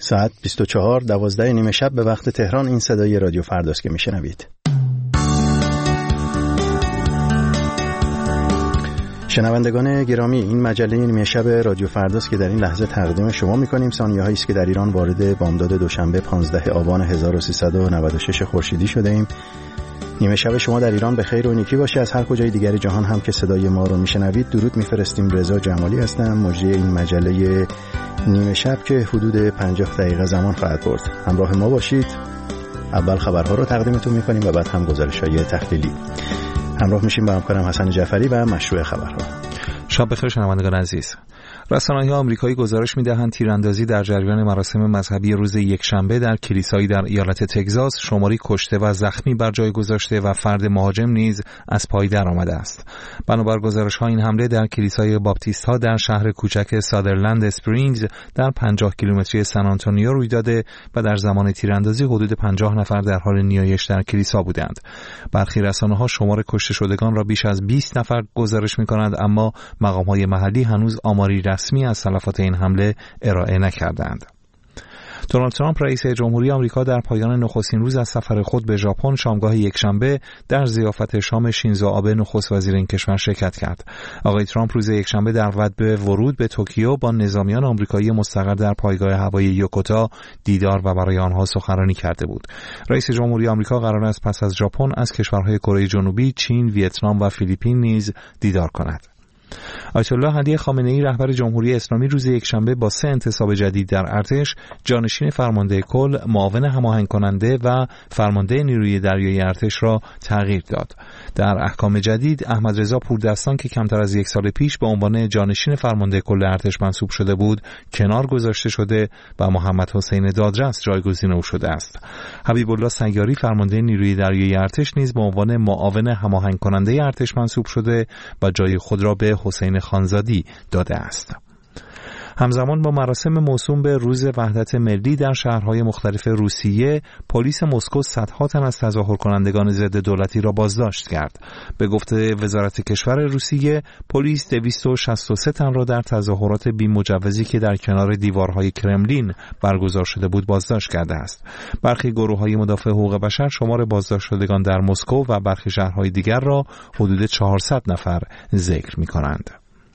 ساعت 24 12 شب به وقت تهران. این صدای رادیو فرداست که میشنوید. شنوندگان گرامی، این مجله نیمه شب رادیو فرداست که در این لحظه تقدیم شما می‌کنیم. ثانیه‌هایی است که در ایران وارد بامداد دوشنبه 15 آبان 1396 خورشیدی شده ایم. نیمه شب شما در ایران به خیر و نیکی باشه. از هر کجای دیگر جهان هم که صدای ما رو میشنوید درود میفرستیم. رضا جمالی هستم، مجری این مجله نیمه شب که حدود 50 دقیقه زمان خواهد برد. همراه ما باشید. اول خبرها رو تقدیمتون میکنیم و بعد هم گزارش‌های تحلیلی. همراه میشیم با همکارم حسن جعفری و مشروع خبرها. شب بخیر شنوندگان عزیز. رسانه‌های آمریکایی گزارش می‌دهند تیراندازی در جریان مراسم مذهبی روز یکشنبه در کلیسایی در ایالت تگزاس شماری کشته و زخمی بر جای گذاشته و فرد مهاجم نیز از پای درآمده است. بنابر گزارش‌ها این حمله در کلیسای باپتیست‌ها در شهر کوچک سادرلند اسپرینگز در 50 کیلومتری سن آنتونیو روی داده و در زمان تیراندازی حدود 50 نفر در حال نیایش در کلیسا بودند. برخی رسانه‌ها شمار کشته شدگان را بیش از 20 نفر گزارش می‌کنند، اما مقام‌های محلی هنوز آماری رسمی از تلفات این حمله ارائه نکردند. دونالد ترامپ رئیس جمهوری آمریکا در پایان نخستین روز از سفر خود به ژاپن شامگاه یکشنبه در ضیافت شام شینزو آبه نخست وزیر این کشور شرکت کرد. آقای ترامپ روز یکشنبه دعوت به ورود به توکیو با نظامیان آمریکایی مستقر در پایگاه هوایی یوکوتا دیدار و برای آنها سخنرانی کرده بود. رئیس جمهوری آمریکا قرار است پس از ژاپن از کشورهای کره جنوبی، چین، ویتنام و فیلیپین نیز دیدار کند. آیت الله علی خامنه‌ای رهبر جمهوری اسلامی روز یکشنبه با 3 انتصاب جدید در ارتش جانشین فرمانده کل، معاون هماهنگ کننده و فرمانده نیروی دریایی ارتش را تغییر داد. در احکام جدید احمد رضا پوردستان که کمتر از 1 سال پیش به عنوان جانشین فرمانده کل ارتش منصوب شده بود کنار گذاشته شده و محمد حسین دادرس جایگزین او شده است. حبیب الله سیاری فرمانده نیروی دریایی ارتش نیز به عنوان معاون هماهنگ کننده ارتش منصوب شده و جای خود را به حسین خانزادی داده است. همزمان با مراسم موسوم به روز وحدت ملی در شهرهای مختلف روسیه، پلیس مسکو صدها تن از تظاهر کنندگان ضد دولتی را بازداشت کرد. به گفته وزارت کشور روسیه، پلیس 263 تن را در تظاهرات بی‌مجوزی که در کنار دیوارهای کرملین برگزار شده بود بازداشت کرده است. برخی گروه‌های مدافع حقوق بشر شمار بازداشت شدگان در مسکو و برخی شهرهای دیگر را حدود 400 نفر ذکر می‌کنند.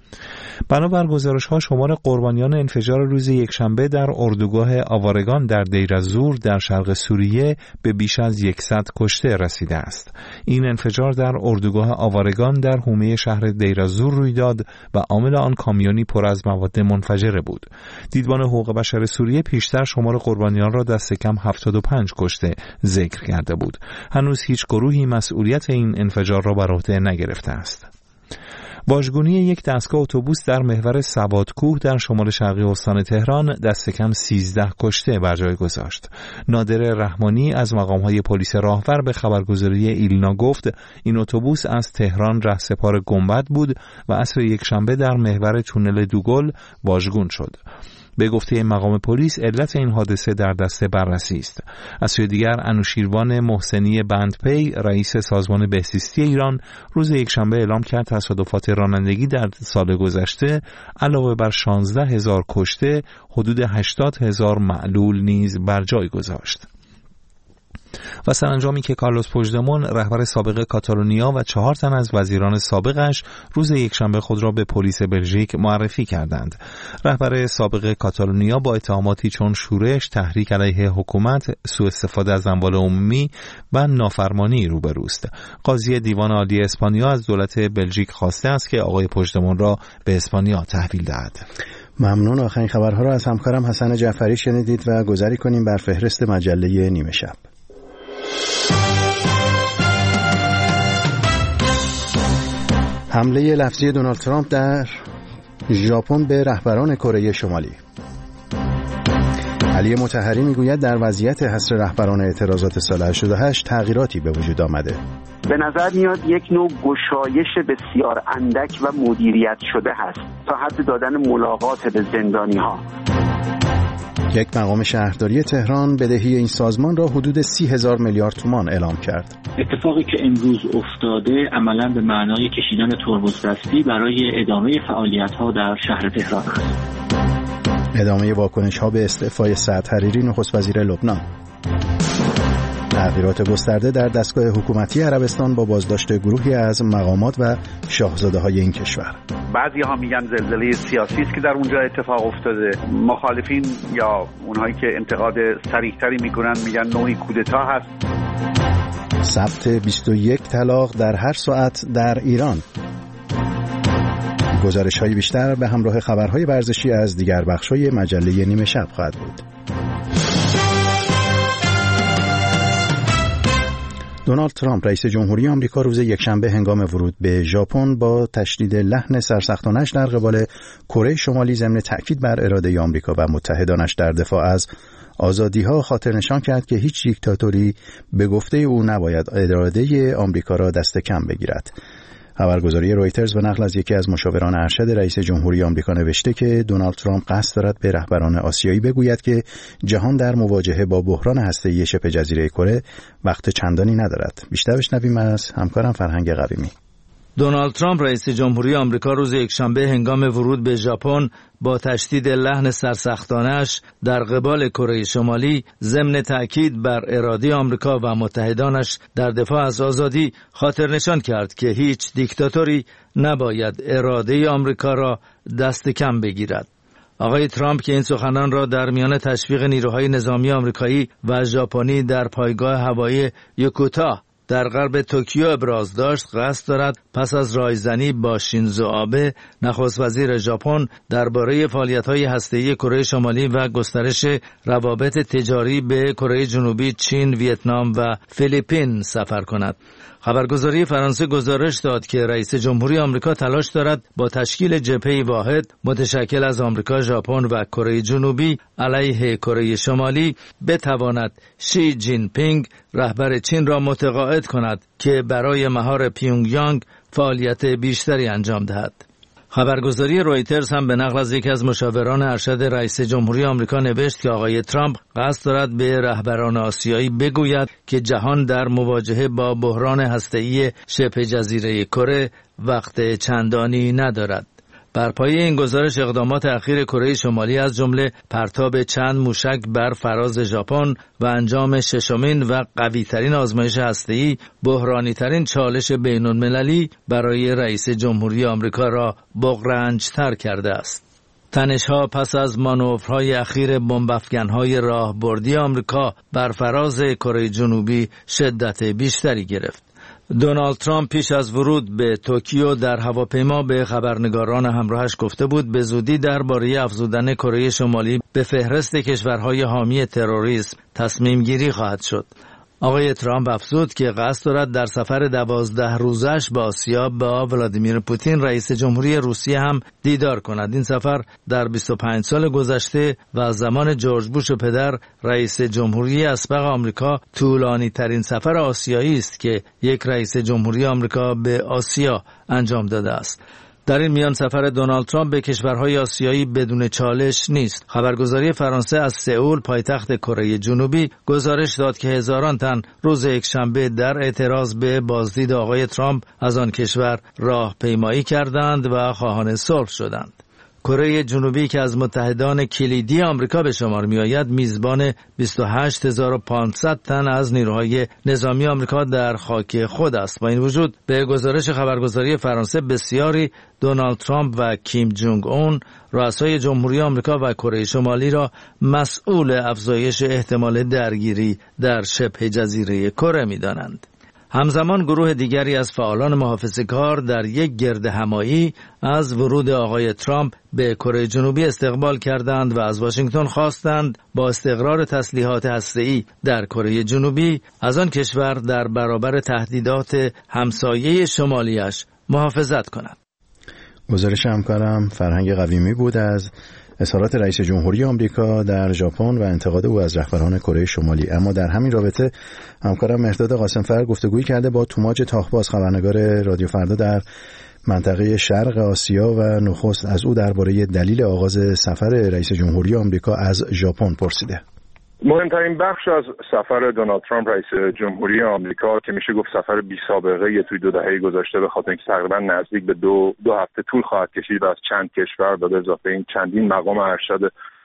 بنابر گزارش‌ها شمار قربانیان انفجار روز یکشنبه در اردوگاه آوارگان در دیر الزور در شرق سوریه به بیش از 100 کشته رسیده است. این انفجار در اردوگاه آوارگان در حومه شهر دیر الزور روی داد و عامل آن کامیونی پر از مواد منفجره بود. دیدبان حقوق بشر سوریه پیشتر شمار قربانیان را دست کم 75 کشته ذکر کرده بود. هنوز هیچ گروهی مسئولیت این انفجار را بر عهده نگرفته است. واژگونی یک دستگاه اتوبوس در محور سوادکوه در شمال شرقی استان تهران دست کم 13 کشته بر جای گذاشت. نادر رحمانی از مقام‌های پلیس راهور به خبرگزاری ایلنا گفت این اتوبوس از تهران رهسپار گنبد بود و عصر یکشنبه در محور تونل دوگل واژگون شد. به گفته مقام پلیس علت این حادثه در دست بررسی است. از سوی دیگر انوشیروان محسنی بندپی رئیس سازمان بهزیستی ایران روز یکشنبه اعلام کرد تصادفات رانندگی در سال گذشته علاوه بر 16,000 کشته حدود 80,000 معلول نیز بر جای گذاشت. و سرانجامی که کارلوس پوژدمون رهبر سابق کاتالونیا و 4 تن از وزیران سابقش روز یکشنبه خود را به پلیس بلژیک معرفی کردند. رهبر سابق کاتالونیا با اتهاماتی چون شورش، تحریک علیه حکومت، سوء استفاده از اموال عمومی و نافرمانی روبروست. قاضی دیوان عالی اسپانیا از دولت بلژیک خواسته است که آقای پوژدمون را به اسپانیا تحویل دهد. ممنون. آخرین خبرها را از همکارم حسن جعفری شنیدید و گذاری کنیم بر فهرست مجله نیمه شب. حمله لفظی دونالد ترامپ در ژاپن به رهبران کره شمالی. علی مطهری میگوید در وضعیت حصر رهبران اعتراضات سال 88 تغییراتی به وجود آمده. به نظر میاد یک نوع گشایش بسیار اندک و مدیریت شده هست تا حد دادن ملاقات به زندانی ها. یک مقام شهرداری تهران بدهی این سازمان را حدود 30,000 میلیارد تومان اعلام کرد. اتفاقی که امروز افتاده عملاً به معنای کشیدن ترمز دستی برای ادامه فعالیت‌ها در شهر تهران است. ادامه واکنش‌ها به استعفای سعد حریری نخست وزیر لبنان. تغییرات گسترده در دستگاه حکومتی عربستان با بازداشت گروهی از مقامات و شاهزاده‌های این کشور. بعضی‌ها میگن زلزله سیاسی است که در اونجا اتفاق افتاده. مخالفین یا اونهایی که انتقاد صریح‌تری میکنن میگن نوعی کودتا هست. ثبت 21 طلاق در هر ساعت در ایران. گزارش‌های بیشتر به همراه خبرهای ورزشی از دیگر بخش‌های مجله نیمه شب خواهد بود. دونالد ترامپ رئیس جمهوری آمریکا روز یکشنبه هنگام ورود به ژاپن با تشدید لحن سرسختانش در قبال کره شمالی ضمن تأکید بر اراده آمریکا و متحدانش در دفاع از آزادی‌ها خاطرنشان کرد که هیچ دیکتاتوری به گفته او نباید اراده آمریکا را دست کم بگیرد. خبرگزاری رویترز به نقل از یکی از مشاوران ارشد رئیس جمهوری آمریکا نوشته که دونالد ترامپ قصد دارد به رهبران آسیایی بگوید که جهان در مواجهه با بحران هسته‌ای شبه جزیره کره وقت چندانی ندارد. بیشتر بشنویم از همکارم فرهنگ قویمی. دونالد ترامپ رئیس جمهوری آمریکا روز یکشنبه هنگام ورود به ژاپن با تشدید لحن سرسختانه‌اش در قبال کره شمالی ضمن تأکید بر اراده آمریکا و متحدانش در دفاع از آزادی خاطرنشان کرد که هیچ دیکتاتوری نباید اراده آمریکا را دست کم بگیرد. آقای ترامپ که این سخنان را در میان تشویق نیروهای نظامی آمریکایی و ژاپنی در پایگاه هوایی یوکوتا در غرب توکیو ابراز داشت، قصد دارد پس از رایزنی با شینزو آبه نخست وزیر ژاپن درباره فعالیت‌های هسته‌ای کره شمالی و گسترش روابط تجاری به کره جنوبی، چین، ویتنام و فیلیپین سفر کند. خبرگزاری فرانسه گزارش داد که رئیس جمهوری آمریکا تلاش دارد با تشکیل جبهه‌ای واحد متشکل از آمریکا، ژاپن و کره جنوبی علیه کره شمالی بتواند شی جین پینگ رهبر چین را متقاعد کند که برای مهار پیونگیانگ فعالیت بیشتری انجام دهد. خبرگزاری رویترز هم به نقل از یکی از مشاوران ارشد رئیس جمهوری آمریکا نوشت که آقای ترامپ قصد دارد به رهبران آسیایی بگوید که جهان در مواجهه با بحران هسته‌ای شبه جزیره کره وقت چندانی ندارد. بر پایه این گزارش اقدامات اخیر کره شمالی از جمله پرتاب چند موشک بر فراز ژاپن و انجام ششمین و قوی‌ترین آزمایش هسته‌ای بحرانی‌ترین چالش بین‌المللی برای رئیس جمهوری آمریکا را بغرنج‌تر کرده است. تنش‌ها پس از مانورهای اخیر بمب‌افکن‌های راهبردی آمریکا بر فراز کره جنوبی شدت بیشتری گرفت. دونالد ترامپ پیش از ورود به توکیو در هواپیما به خبرنگاران همراهش گفته بود به زودی درباره افزودن کره شمالی به فهرست کشورهای حامی تروریسم تصمیم گیری خواهد شد. آقای ترامپ افزود که قصد دارد در سفر 12 روزش به آسیا با ولادیمیر پوتین رئیس جمهوری روسیه هم دیدار کند. این سفر در 25 سال گذشته و از زمان جورج بوش پدر رئیس جمهوری اسبق آمریکا طولانی ترین سفر آسیایی است که یک رئیس جمهوری آمریکا به آسیا انجام داده است. در این میان سفر دونالد ترامپ به کشورهای آسیایی بدون چالش نیست. خبرگزاری فرانسه از سئول پایتخت کره جنوبی گزارش داد که هزاران تن روز یکشنبه در اعتراض به بازدید آقای ترامپ از آن کشور راهپیمایی کردند و خواهان صلح شدند. کره جنوبی که از متحدان کلیدی آمریکا به شمار می‌آید میزبان 28500 تن از نیروهای نظامی آمریکا در خاک خود است. با این وجود به گزارش خبرگزاری فرانسه بسیاری دونالد ترامپ و کیم جونگ اون رؤسای جمهوری آمریکا و کره شمالی را مسئول افزایش احتمال درگیری در شبه جزیره کره می‌دانند. همزمان گروه دیگری از فعالان محافظه‌کار در یک گرد همایی از ورود آقای ترامپ به کره جنوبی استقبال کردند و از واشنگتن خواستند با استقرار تسلیحات هسته‌ای در کره جنوبی از آن کشور در برابر تهدیدات همسایه شمالیش محافظت کند. گزارش همکارم فرهنگ قویمی بود از اظهارات رئیس جمهوری آمریکا در ژاپن و انتقاد او از رهبران کره شمالی. اما در همین رابطه همکارم مهرداد قاسمفر گفتگویی کرده با توماج تاخباز خبرنگار رادیو فردا در منطقه شرق آسیا و نخست از او درباره دلیل آغاز سفر رئیس جمهوری آمریکا از ژاپن پرسیده. مهمترین بخش از سفر دونالد ترامپ رئیس جمهوری آمریکا که میشه گفت سفر بی سابقه توی 2 دهه گذشته به خاطر اینکه تقریبا نزدیک به دو هفته طول خواهد کشید و از چند کشور به اضافه این چندین مقام ارشد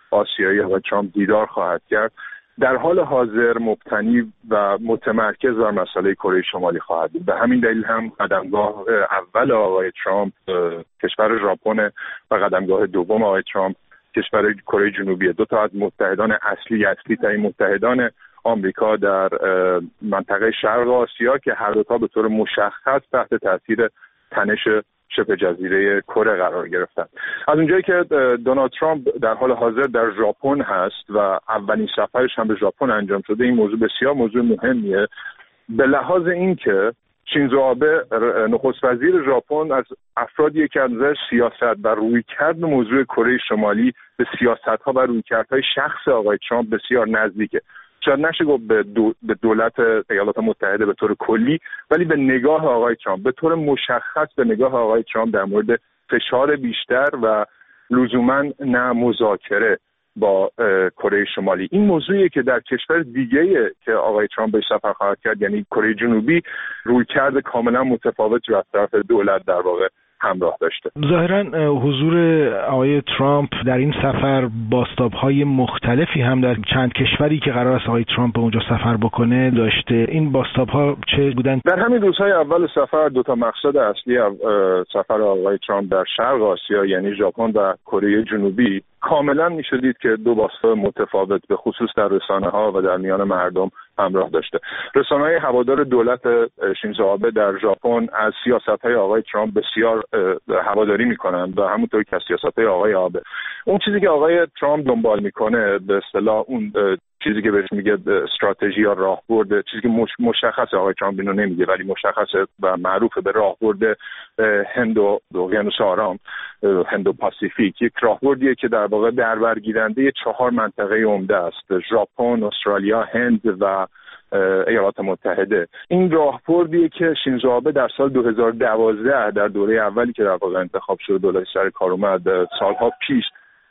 آسیایی آقای ترامپ دیدار خواهد کرد، در حال حاضر مبتنی و متمرکز بر مسئله کره شمالی خواهد بود. به همین دلیل هم قدمگاه اول آقای ترامپ کشور ژاپن و قدمگاه دوم آقای ترامپ کشور کره جنوبی، دو تا از متحدان اصلی ترین متحدان آمریکا در منطقه شرق آسیا که هر دو تا به طور مشخص تحت تاثیر تنش شبه جزیره کره قرار گرفتن. از اونجایی که دونالد ترامپ در حال حاضر در ژاپن هست و اولین سفرش هم به ژاپن انجام شده، این موضوع بسیار موضوع مهمیه به لحاظ اینکه شینزو آبه نخست وزیر ژاپن از افرادیه که از نظر سیاست و رویکرد موضوع کره شمالی به سیاست‌ها و رویکردهای شخص آقای ترامپ بسیار نزدیکه. شاید نشه گفت به دولت ایالات متحده به طور کلی، ولی به نگاه آقای ترامپ به طور مشخص به نگاه آقای ترامپ در مورد فشار بیشتر و لزوما نه مذاکره با کره شمالی. این موضوعیه که در کشور دیگه‌ای که آقای ترامپ به سفر خواهد کرد، یعنی کره جنوبی، رویکرد کاملا متفاوت رو از طرف دولت در واقع همراه داشته. ظاهراً حضور آقای ترامپ در این سفر بازتاب‌های مختلفی هم در چند کشوری که قرار است آقای ترامپ به اونجا سفر بکنه داشته. این بازتاب‌ها چه بودن؟ در همین روزهای اول سفر دو تا مقصد اصلی سفر آقای ترامپ در شرق آسیا یعنی ژاپن و کره جنوبی کاملا میشه دید که دو بازتاب متفاوت به خصوص در رسانه‌ها و در میان مردم همراه داشته. رسانه‌های هوادار دولت شینزو آبه در ژاپن از سیاست‌های آقای ترامپ بسیار هواداری می‌کنند و همونطور که از سیاست‌های آقای آبه. اون چیزی که آقای ترامپ دنبال می‌کنه به اصطلاح اون چیزی که بهش میگه استراتژی یا راهبرد، چیزی که مشخصه آقای ترامپ اینو نمیگه ولی مشخصه و معروفه به راهبرد هند و اقیانوس آرام، هند و پاسیفیک، یک راهبردیه که در واقع دربرگیرنده 4 منطقه عمده است: ژاپن، استرالیا، هند و ایالات متحده. این راهبردیه که شینزو آبه در سال 2012 در دوره اولی که در واقع انتخاب شد دولت سر کار اومد سالها پیش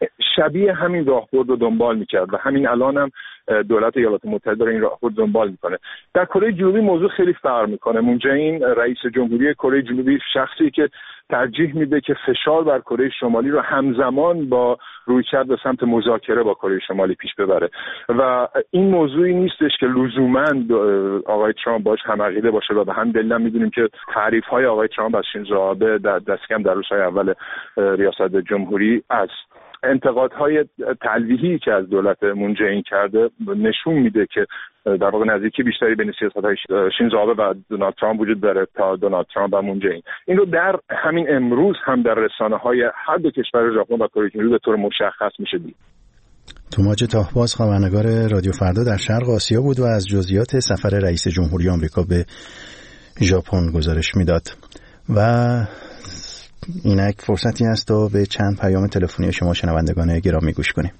شبیه همین راهبرد رو دنبال میکرد و همین الان هم دولت ایالات متحده داره این راهبرد دنبال میکنه. در کره جنوبی موضوع خیلی فرق میکنه. مون جه این رئیس جمهوری کره جنوبی شخصی که ترجیح میده که فشار بر کره شمالی رو همزمان با رویکرد به سمت مذاکره با کره شمالی پیش ببره و این موضوعی نیستش که لزوما آقای ترامپ باش هم عقیده باشه و به همین دلیل هم میدونیم که تعریف‌های آقای ترامپ از شینزو آبه دست کم در روزهای اول ریاست جمهوری از انتقادهای تلویحی که از دولت مون جه این کرده نشون میده که در واقع نزدیکی بیشتری بین سیاست‌های شینزو آبه و دونالد ترامپ وجود داره تا دونالد ترامپ و مون جه این رو در همین امروز هم در رسانه‌های هر دو کشور ژاپن و کره جنوبی به طور مشخص میشه دید. توماج تاهباز خبرنگار رادیو فردا در شرق آسیا بود و از جزئیات سفر رئیس جمهوری آمریکا به ژاپن گزارش میداد. و اینک فرصتی است تا به چند پیام تلفنی شما شنوندگان گرامی گوش کنیم.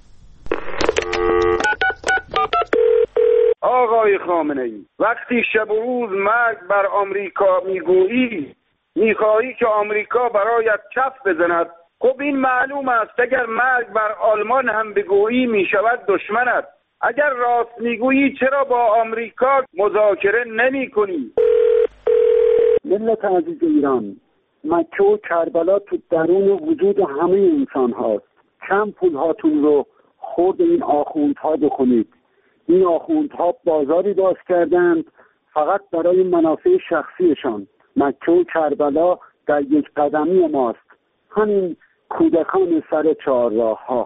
آقای خامنه‌ای، وقتی شب و روز مرگ بر آمریکا میگویی، میخواهی که آمریکا برایت کف بزند. خب این معلوم است اگر مرگ بر آلمان هم بگویی میشود دشمنت. اگر راست میگویی چرا با آمریکا مذاکره نمی کنی؟ ملت عزیز ایران، مکه و کربلا تو درون وجود همه انسان هاست. کم پول هاتون رو خورد این آخوندها بکنید. این آخوندها بازاری باز کردند فقط برای منافع شخصیشان. مکه و کربلا در یک قدمی ماست، همین کودکان سر چهارراه ها.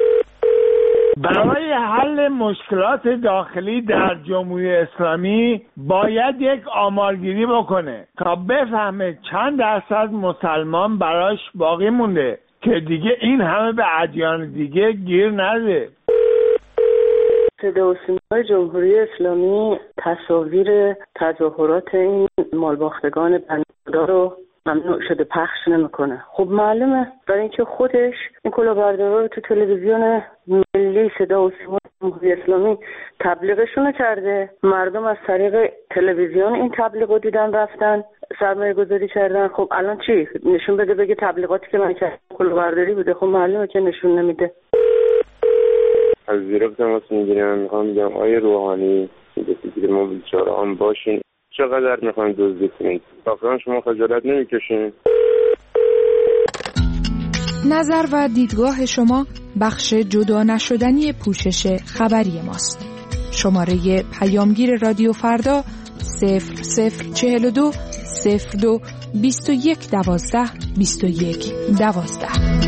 برای حل مشکلات داخلی در جمهوری اسلامی باید یک آمارگیری بکنه تا بفهمه چند درصد مسلمان براش باقی مونده که دیگه این همه به ادیان دیگه گیر نده. صدا و سیمای جمهوری اسلامی تصاویر تظاهرات این مالباختگان بنده‌خدا رو ممنوع شده پخش نمیکنه. خب معلومه برای اینکه خودش این کلاهبردارا رو تو تلویزیون ملی صدا و سیمای جمهوری اسلامی تبلیغشون کرده. مردم از طریق تلویزیون این تبلیغو دیدن رفتن سرمایه گذاری کردن. خب الان چی؟ نشون بده بگه تبلیغاتی که من کردم کلاهبرداری بوده. خب معلومه که نشون نمیده. از زیر تماس میگیرم، میخوام بگم آیه روحانی بسیار ما بیچاره هم باشین، چقدر میخوان دزدی کنید؟ واقعا شما خجالت نمیکشین؟ نظر و دیدگاه شما بخش جدا نشدنی پوشش خبری ماست. شماره پیامگیر رادیو فردا 0042 02 21 12 21 12.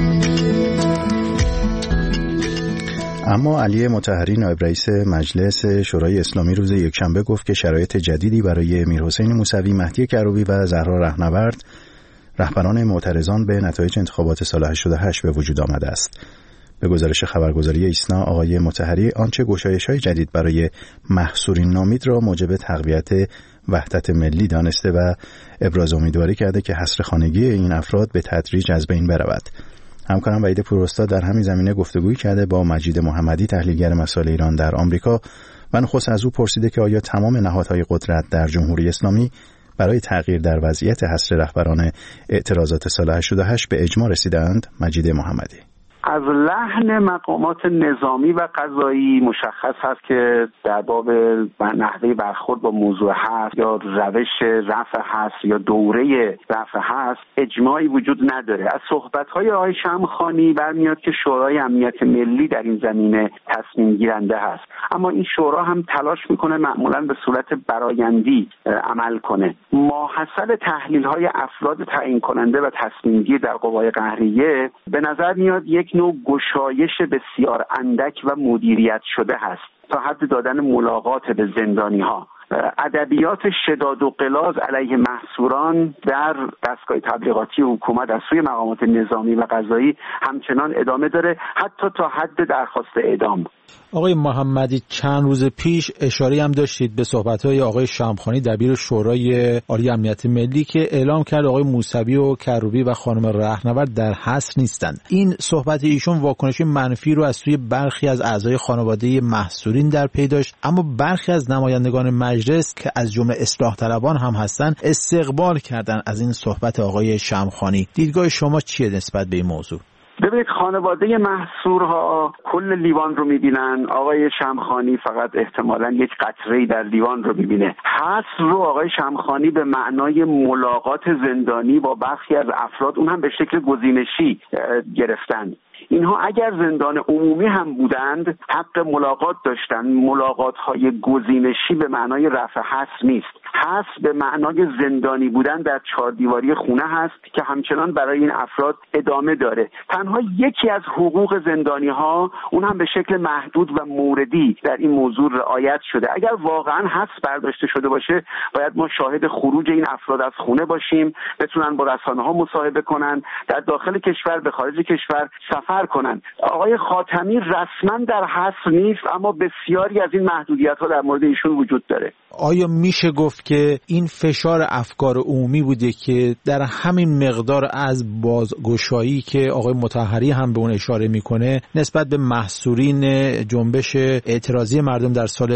اما علی مطهری نایب رئیس مجلس شورای اسلامی روز یکشنبه گفت که شرایط جدیدی برای میرحسین موسوی، مهدی کروبی و زهرا رهنورد، رهبران معترضان به نتایج انتخابات سال 88 به وجود آمده است. به گزارش خبرگزاری ایسنا، آقای مطهری آنچه گشایش‌های جدید برای محصورین نامید را موجب تقویت وحدت ملی دانسته و ابراز امیدواری کرده که حصر خانگی این افراد به تدریج از بین برود. همکارم وحید پوراستاد در همین زمینه گفتگویی کرده با مجید محمدی، تحلیلگر مسائل ایران در آمریکا، و نخست از او پرسیده که آیا تمام نهادهای قدرت در جمهوری اسلامی برای تغییر در وضعیت حصر رهبران اعتراضات سال 88 به اجماع رسیدند؟ مجید محمدی: از لحن مقامات نظامی و قضایی مشخص هست که در باب نحوه برخورد با موضوع حصر یا روش رفع حصر یا دوره رفع حصر اجماعی وجود نداره. از صحبت‌های آقای شمخانی برمیاد که شورای امنیت ملی در این زمینه تصمیم گیرنده هست، اما این شورا هم تلاش میکنه معمولاً به صورت برآیندی عمل کنه. ماحصل تحلیل‌های افراد تعیین کننده و تصمیم گیر در قوای قهریه به نظر میاد یک نوع گشایش بسیار اندک و مدیریت شده هست تا حد دادن ملاقات به زندانی‌ها. ادبیات شداد و غلاظ علیه محصوران در دستگاه تبلیغاتی حکومت از سوی مقامات نظامی و قضایی همچنان ادامه داره، حتی تا حد درخواست اعدام. آقای محمدی، چند روز پیش اشاره هم داشتید به صحبت‌های آقای شمخانی دبیر شورای عالی امنیت ملی که اعلام کرد آقای موسوی و کروبی و خانم رهنورد در حصر نیستند. این صحبت ایشون واکنش منفی رو از سوی برخی از اعضای خانواده محصورین در پی داشت، اما برخی از نمایندگان مجلس که از جمله اصلاح طلبان هم هستند استقبال کردن از این صحبت آقای شمخانی. دیدگاه شما چیه نسبت به این موضوع؟ ببینید، خانواده محصورها کل لیوان رو میبینن، آقای شمخانی فقط احتمالاً یک قطره‌ای در لیوان رو میبینه. حصر رو آقای شمخانی به معنای ملاقات زندانی با برخی از افراد، اون هم به شکل گزینشی گرفتن. اینها اگر زندان عمومی هم بودند حق ملاقات داشتند. ملاقات‌های گزینشی به معنای رفع حصر نیست. حصر به معنای زندانی بودن در چهار دیواری خونه هست که همچنان برای این افراد ادامه داره. تنها یکی از حقوق زندانی‌ها، اون هم به شکل محدود و موردی، در این موضوع رعایت شده. اگر واقعا حصر برداشته شده باشه باید ما شاهد خروج این افراد از خونه باشیم، بتونن با رسانه‌ها مصاحبه کنن، در داخل کشور به خارج کشور سفر کنن. آقای خاتمی رسما در حصر نیست، اما بسیاری از این محدودیت‌ها در مورد ایشون وجود داره. آیا میشه گفت که این فشار افکار عمومی بوده که در همین مقدار از بازگشایی که آقای مطهری هم به اون اشاره میکنه نسبت به محصورین جنبش اعتراضی مردم در سال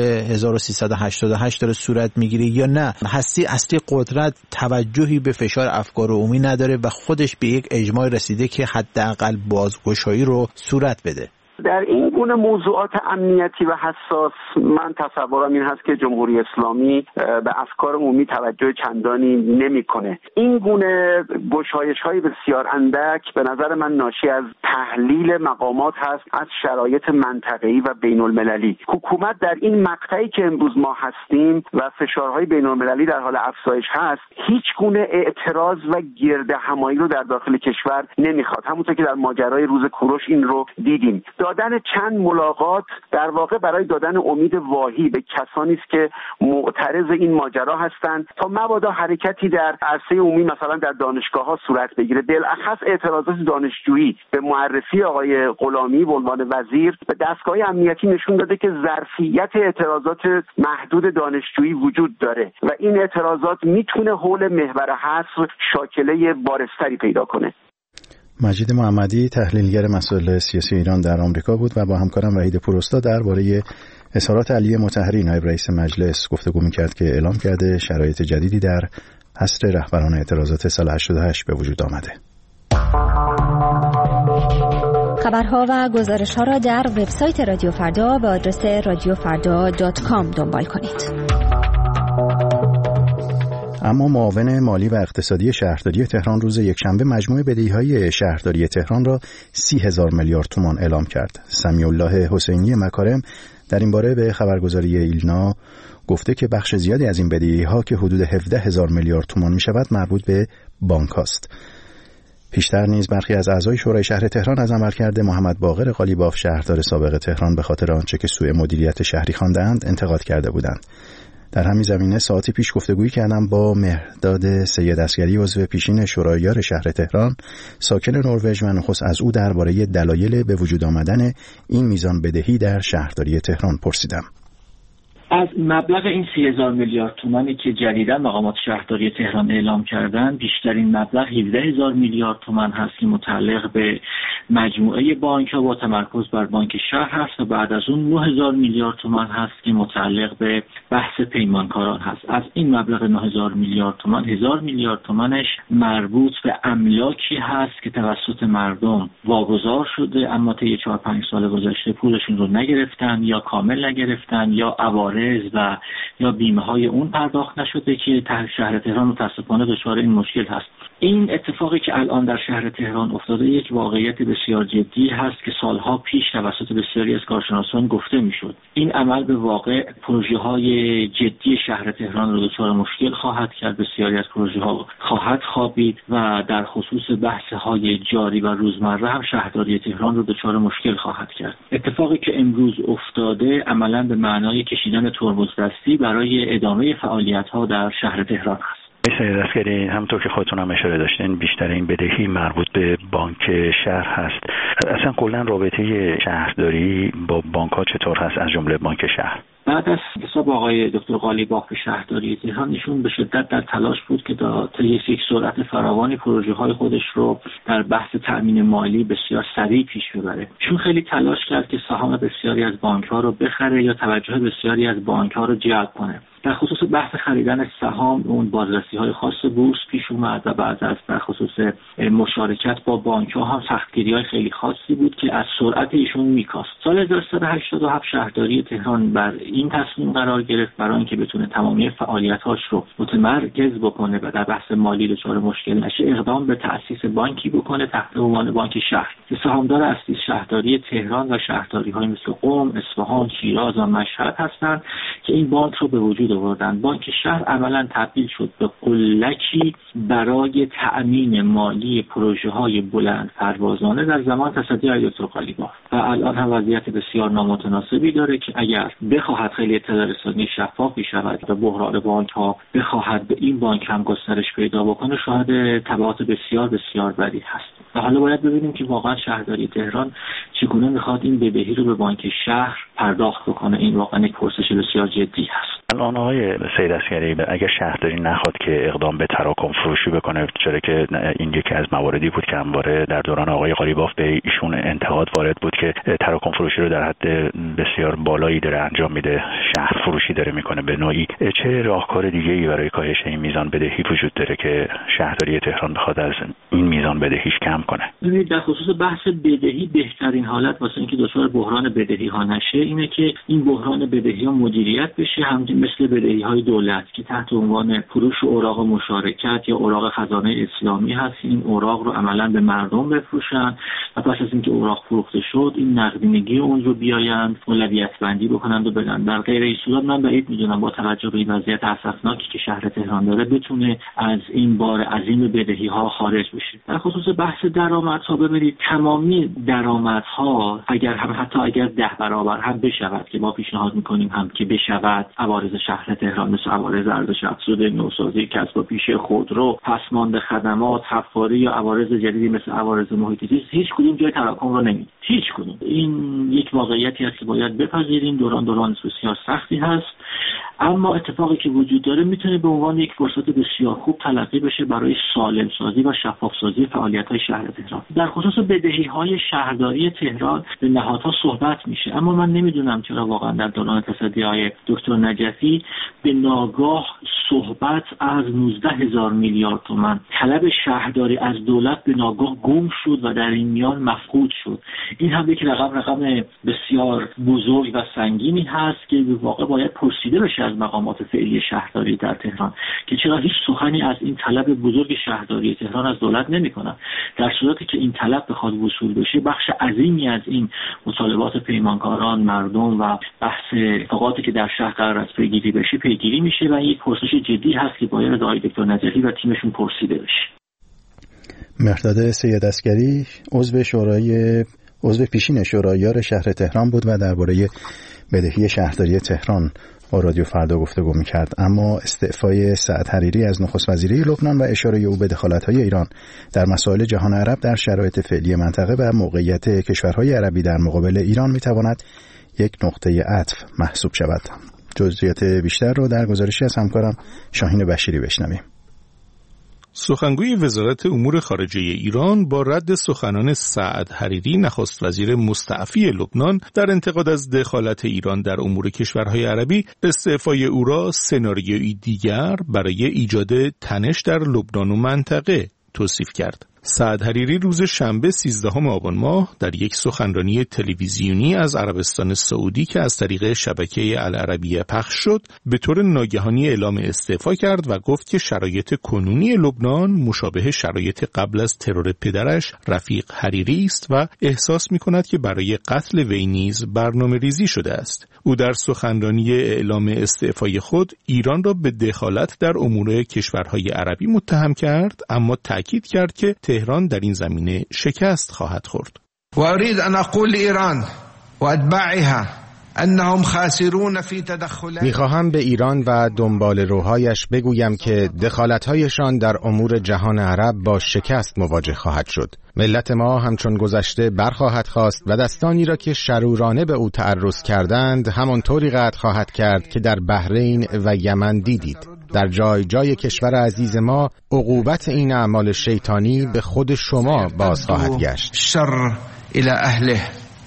1388 داره صورت میگیره، یا نه هستی اصلی قدرت توجهی به فشار افکار عمومی نداره و خودش به یک اجماع رسیده که حداقل بازگشایی رو صورت بده؟ در این گونه موضوعات امنیتی و حساس من تصورم این هست که جمهوری اسلامی به افکار عمومی توجه چندانی نمیکنه. این گونه گشایش‌های بسیار اندک به نظر من ناشی از تحلیل مقامات هست از شرایط منطقه‌ای و بین‌المللی. حکومت در این مقطعی که امروز ما هستیم و فشارهای بین‌المللی در حال افزایش هست، هیچ گونه اعتراض و گردهمایی رو در داخل کشور نمیخواد. همونطور که در ماجرای روز کوروش این رو دیدیم. دادن چند ملاقات در واقع برای دادن امید واهی به کسانی است که معترض این ماجرا هستند تا مبادا حرکتی در عرصه عمومی مثلا در دانشگاه‌ها صورت بگیره. بالاخص اعتراضات دانشجویی به معرفی آقای غلامی به عنوان وزیر به دستگاه امنیتی نشون داده که ظرفیت اعتراضات محدود دانشجویی وجود داره و این اعتراضات میتونه حول محور حصر شاکله بارزتری پیدا کنه. مجید محمدی، تحلیلگر مسائل سیاسی ایران در آمریکا بود و با همکارم وحید پوراستاد درباره اظهارات علی مطهری نایب رئیس مجلس گفتگو می‌کرد که اعلام کرده شرایط جدیدی در حصر رهبران اعتراضات سال 88 به وجود آمده. خبرها و گزارش‌ها را در وبسایت رادیو فردا به آدرس radiofarda.com دنبال کنید. اما معاون مالی و اقتصادی شهرداری تهران روز یکشنبه مجموع بدهی‌های شهرداری تهران را 30,000 میلیارد تومان اعلام کرد. سمیع الله حسینی مکارم در این باره به خبرگزاری ایلنا گفته که بخش زیادی از این بدهی‌ها که حدود 17,000 میلیارد تومان می‌شود مربوط به بانک‌هاست. پیشتر نیز برخی از اعضای شورای شهر تهران از عملکرد محمد باقر قالیباف شهردار سابق تهران به خاطر آنچه که سوء مدیریت شهری خواندند انتقاد کرده بودند. در همین زمینه ساعتی پیش گفتگویی کردم با مهرداد سید اصگری عضو پیشین شوراییار شهر تهران ساکن نروژ و نخست از او درباره دلایل به وجود آمدن این میزان بدهی در شهرداری تهران پرسیدم. از مبلغ این 30,000 میلیارد تومانی که جدیداً مقامات شهرداری تهران اعلام کردن، بیشترین مبلغ 17,000 میلیارد تومان هست که متعلق به مجموعه بانک‌ها با تمرکز بر بانک شهر هست و بعد از اون 9,000 میلیارد تومان هست که متعلق به بحث پیمانکاران هست. از این مبلغ 9,000 میلیارد تومان 1,000 میلیارد تومانش مربوط به املاکی هست که توسط مردم واگذار شده اما طی 4-5 سال گذشته پولشون رو نگرفتن یا کامل نگرفتن یا عوارض و یا بیمه های اون پرداخت نشده که شهر تهران متاسفانه دچار این مشکل هست. این اتفاقی که الان در شهر تهران افتاده یک واقعیت بسیار جدی هست که سالها پیش توسط بسیاری از کارشناسان گفته میشد. این عمل به واقع پروژه های جدی شهر تهران رو دچار مشکل خواهد کرد، بسیاری از پروژه ها خواهد خوابید و در خصوص بحث های جاری و روزمره هم شهرداری تهران رو دچار مشکل خواهد کرد. اتفاقی که امروز افتاده عملاً به معنای کشیدن ترمز دستی برای ادامه فعالیت ها در شهر تهران است. سید اصگری، همونطور که خودتون هم اشاره داشتین بیشتر این بدهی مربوط به بانک شهر هست. اصلا کلا رابطه شهرداری با بانک ها چطور هست از جمله بانک شهر؟ بعد از حساب آقای دکتر قالیباف به شهرداری تهران ایشون به شدت در تلاش بود که طی یک سرعت فراوانی پروژه های خودش رو در بحث تأمین مالی بسیار سریع پیش ببره. ایشون خیلی تلاش کرد که سهام بسیاری از بانک ها رو بخره یا توجه بسیاری از بانک ها رو جلب کنه. در خصوص بحث خریدن سهام اون بازرسی‌های خاص بورس پیش اومد و بعد از در خصوص مشارکت با بانک‌ها هم سختگیری‌های خیلی خاصی بود که از سرعت ایشون میکاست. سال 1387 شهرداری تهران بر این تصمیم قرار گرفت برای اینکه بتونه تمامی فعالیت‌هاش رو متمرکز بکنه و در بحث مالی دچار مشکل نشه اقدام به تأسیس بانکی بکنه تحت عنوان بانک شهر که سهامدار اصلی شهرداری تهران و شهرداری‌های مثل قم، اصفهان، شیراز و مشهد هستند که این بانک رو به وجود آوردن. بانک شهر عملاً تبدیل شد به قله‌ای برای تأمین مالی پروژه‌های بلند پروازانه در زمان تصدی آقای دکتر قالیباف و الان هم وضعیت بسیار نامتناسبی داره که اگر بخواهد خیلی اطلاع رسانی شفافی شود و بحران بانک‌ها بخواهد به این بانک هم گسترش پیدا بکنه شاهد تبعات بسیار بسیار بدی هست. و حالا باید ببینیم که واقعا شهرداری تهران چگونه میخواد این بدهی رو به بانک شهر پرداخت بکنه. این واقعا یک پرسش بسیار جدی هست. الان آقای سید اصگری اگر شهرداری نخواد که اقدام به تراکم فروشی بکنه، چرا که این یکی از مواردی بود که همواره در دوران آقای قالیباف به ایشون انتقاد وارد بود که تراکم فروشی رو در حد بسیار بالایی داره انجام میده، شهر فروشی داره میکنه به نوعی. چه راهکار دیگه‌ای برای کاهش این میزان بدهی وجود داره که شهرداری تهران بخواد از این میزان بدهیش کم کنه؟ ببینید در خصوص بحث بدهی بهترین حالت واسه اینکه دچار بحران بدهی ها نشه اینه که این بحران بدهی ها مدیریت بشه، همچنین مثل بدهی های دولت که تحت عنوان فروش اوراق مشارکت یا اوراق خزانه اسلامی هست. این اوراق رو عملاً به مردم بفروشن و پس از اینکه اوراق فروخته شد این نقدینگی اون رو بیایند اولویت بندی بکنند و بدن. در غیر این صورت من بعید میدونم با توجه به این وضعیت اسفناکی که شهر تهران داره بتونه از این بار عظیم بدهی ها خارج بشه. در خصوص بحث درآمدها ببینید تمامی درآمدها اگر 10 برابر هم بشود که ما پیشنهاد میکنیم هم که بشود، عوارض شهر تهران مثل عوارض ارزش افزوده، نوسازی کسب و پیش خودرو، پسماند خدمات، حفاری یا عوارض جدیدی مثل عوارض محیط زیست هیچ کدوم جای تراکم رو نمیده. هیچ کدوم. این یک واقعیتی است که باید بپذیریم. دوران بسیار سختی هست اما اتفاقی که وجود داره میتونه به عنوان یک فرصت بسیار خوب تلقی بشه برای سالم سازی و شفاف سازی فعالیت‌های شهر تهران. در خصوص بدهی‌های شهرداری تهران به نهادها صحبت میشه اما من نمیدونم چرا واقعا در دوران تصدی‌های دکتر نجفی به ناگاه صحبت از 19,000 میلیارد تومان طلب شهرداری از دولت به ناگاه گم شد و در این میان مفقود شد. این هم یک رقم بسیار بزرگ و سنگینی هست که به واقع باید پرسیده بشه از مقامات فعلی شهرداری در تهران که چرا هیچ سخنی از این طلب بزرگ شهرداری تهران از دولت نمی‌کنند. در صورتی که این طلب بخواد وصول بشه، بخش عظیمی از این مطالبات پیمانکاران، مردم و بحث اتفاقاتی که در شهر قرار است پیگیری بشه پیگیری میشه و یک پرسش جدی هست که باید آقای دکتر نجفی و تیمشون پرسیده بشه. مهرداد سید عسگری عضو پیشین شوراییار شهر تهران بود و درباره بدهی شهرداری تهران با رادیو فردا گفتگو می‌کرد. اما استعفای سعد حریری از نخست وزیری لبنان و اشاره او به دخالت‌های ایران در مسائل جهان عرب در شرایط فعلی منطقه و موقعیت کشورهای عربی در مقابل ایران می‌تواند یک نقطه عطف محسوب شود. جزئیات بیشتر رو در گزارشی از همکارم شاهین بشیری بشنویم. سخنگوی وزارت امور خارجه ایران با رد سخنان سعد حریری نخست وزیر مستعفی لبنان در انتقاد از دخالت ایران در امور کشورهای عربی، استعفای او را سناریویی دیگر برای ایجاد تنش در لبنان و منطقه توصیف کرد. سعد حریری روز شنبه 13 آبان ماه در یک سخنرانی تلویزیونی از عربستان سعودی که از طریق شبکه العربیه پخش شد، به طور ناگهانی اعلام استعفا کرد و گفت که شرایط کنونی لبنان مشابه شرایط قبل از ترور پدرش رفیق حریری است و احساس می‌کند که برای قتل وی نیز برنامه‌ریزی شده است. او در سخنرانی اعلام استعفای خود ایران را به دخالت در امور کشورهای عربی متهم کرد، اما تأکید کرد که تهران در این زمینه شکست خواهد خورد. و اريد ان اقول لإيران و اتباعها انهم خاسرون فی تدخلات. میخواهم به ایران و دنبال روهایش بگویم که دخالت‌هایشان در امور جهان عرب با شکست مواجه خواهد شد. ملت ما همچون گذشته برخواهد خواست و دستانی را که شرورانه به او تعرض کردند همانطوری قطع خواهد کرد که در بحرین و یمن دیدید. در جای جای کشور عزیز ما عقوبت این اعمال شیطانی به خود شما باز خواهد گشت. شر الی اهله.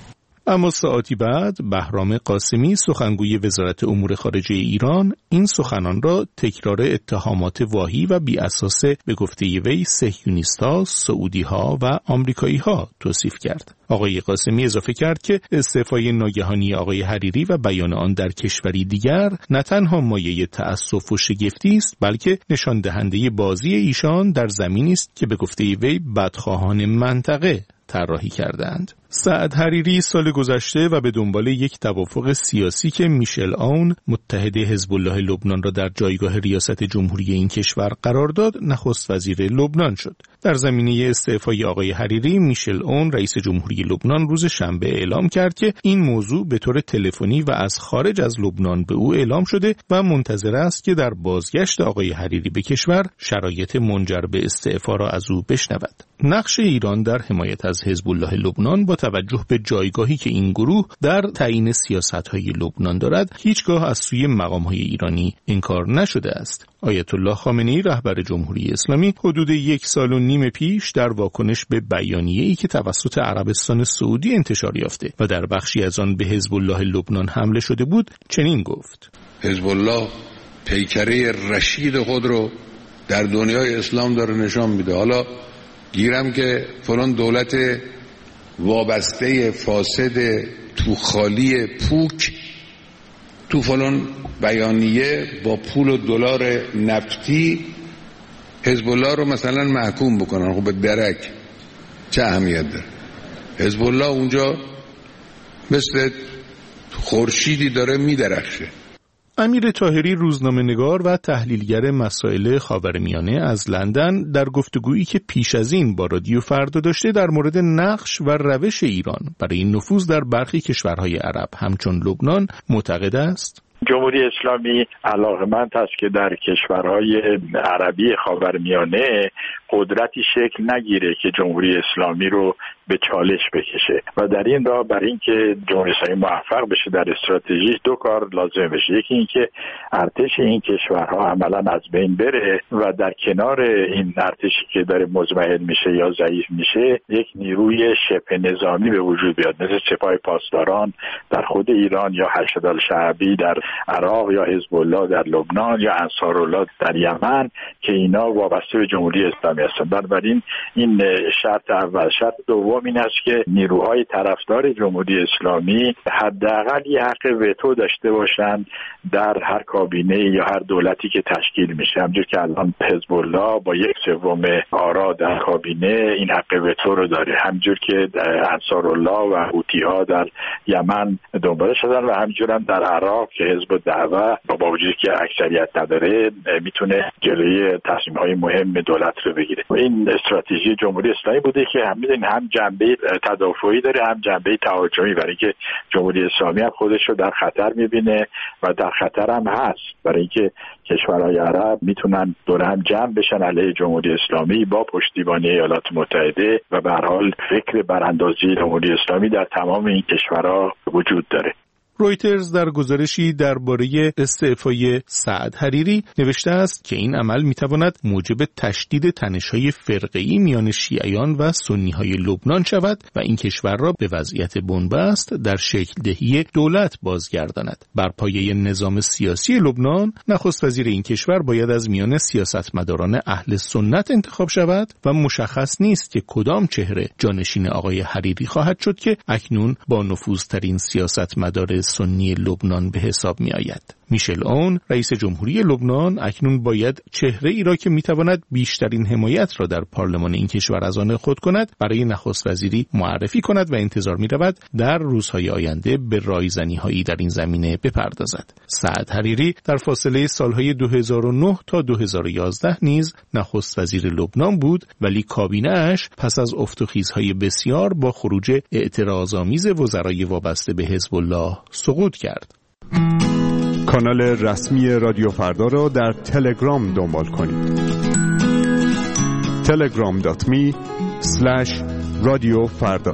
اما ساعتی بعد بهرام قاسمی سخنگوی وزارت امور خارجه ایران این سخنان را تکرار اتهامات واهی و بی اساس به گفته وی صهیونیست‌ها، سعودی‌ها و آمریکایی‌ها توصیف کرد. آقای قاسمی اضافه کرد که استعفای ناگهانی آقای حریری و بیان آن در کشوری دیگر نه تنها مایه تأسف و شگفتی است، بلکه نشان دهنده بازی ایشان در زمینی است که به گفته وی بدخواهان منطقه طراحی کردند. سعد حریری سال گذشته و به دنبال یک توافق سیاسی که میشل آون متحد حزب الله لبنان را در جایگاه ریاست جمهوری این کشور قرار داد، نخست وزیر لبنان شد. در زمینه استعفای آقای حریری، میشل آون رئیس جمهوری لبنان روز شنبه اعلام کرد که این موضوع به طور تلفنی و از خارج از لبنان به او اعلام شده و منتظر است که در بازگشت آقای حریری به کشور شرایط منجر به استعفا را از او بشنود. نقش ایران در حمایت از حزب الله لبنان با توجه به جایگاهی که این گروه در تعیین سیاست‌های لبنان دارد، هیچگاه از سوی مقام‌های ایرانی انکار نشده است. آیت الله خامنه‌ای رهبر جمهوری اسلامی حدود 1.5 سال پیش در واکنش به بیانیه‌ای که توسط عربستان سعودی انتشار یافته و در بخشی از آن به حزب الله لبنان حمله شده بود چنین گفت: حزب الله پیکره رشید خود رو در دنیای اسلام داره نشان میده. حالا گیرم که فلان دولت وابسته فاسد تو خالی پوک تو فلان بیانیه با پول و دلار نفتی حزب الله رو مثلا محکوم بکنن. خب به درک چه اهمیت داره؟ حزب الله اونجا مثل خورشیدی داره میدرخشه. امیر طاهری روزنامه‌نگار و تحلیلگر مسائل خاورمیانه از لندن در گفتگویی که پیش از این با رادیو فردا داشته در مورد نقش و روش ایران برای نفوذ در برخی کشورهای عرب همچون لبنان معتقد است: جمهوری اسلامی علاقمند است که در کشورهای عربی خاورمیانه قدرتی شکل نگیره که جمهوری اسلامی رو به چالش بکشه و در این راه برای اینکه جمهوری اسلامی موفق بشه در استراتژی 2 کار لازم بشه. یکی اینکه ارتش این کشورها عملا از بین بره و در کنار این ارتشی که داره مزمحل میشه یا ضعیف میشه یک نیروی شبه نظامی به وجود بیاد، مثل سپاه پاسداران در خود ایران یا حشد الشعبی در عراق یا حزب الله در لبنان یا انصارالله در یمن که اینا وابسته به جمهوری اسلامی هستند. بنابراین این شرط اول. شرط دوم این است که نیروهای طرفدار جمهوری اسلامی حداقل یه حق وتو داشته باشند در هر کابینه یا هر دولتی که تشکیل میشه. همونجور که الان حزب الله با 1/3 آرا در کابینه این حق وتو رو داره، همونجور که انصارالله و حوثی‌ها در یمن دنبالش هستن و همینجور هم در عراق که حزب الدعوه با وجودی که اکثریت نداره میتونه جلوی تصمیم‌های مهم دولت رو بگیره. این استراتژی جمهوری اسلامی بوده که هم جنبه تدافعی داره هم جنبه تهاجمی، برای اینکه جمهوری اسلامی هم خودش رو در خطر میبینه و در خطر هم هست، برای اینکه کشورهای عرب میتونن دور هم جمع بشن علیه جمهوری اسلامی با پشتیبانی ایالات متحده و به هر حال فکر براندازی جمهوری اسلامی در تمام این کشورها وجود داره. رویترز در گزارشی درباره استعفای سعد حریری نوشته است که این عمل میتواند موجب تشدید تنش‌های فرقه‌ای میان شیعیان و سنی‌های لبنان شود و این کشور را به وضعیت بنبست در شکل دهی دولت بازگرداند. بر پایه نظام سیاسی لبنان، نخست وزیر این کشور باید از میان سیاستمداران اهل سنت انتخاب شود و مشخص نیست که کدام چهره جانشین آقای حریری خواهد شد که اکنون با نفوذترین سیاستمدار سنی لبنان به حساب می آید. میشل اون، رئیس جمهوری لبنان، اکنون باید چهره ای را که می تواند بیشترین حمایت را در پارلمان این کشور از آن خود کند برای نخست وزیری معرفی کند و انتظار می رود در روزهای آینده به رایزنی هایی در این زمینه بپردازد. سعد حریری در فاصله سالهای 2009 تا 2011 نیز نخست وزیر لبنان بود، ولی کابینه اش پس از افت و خیزهای بسیار با خروج اعتراض‌آمیز وزرای وابسته به حزب الله سقوط کرد. کانال رسمی رادیو فردا را در تلگرام دنبال کنید. telegram.me/radiofarda.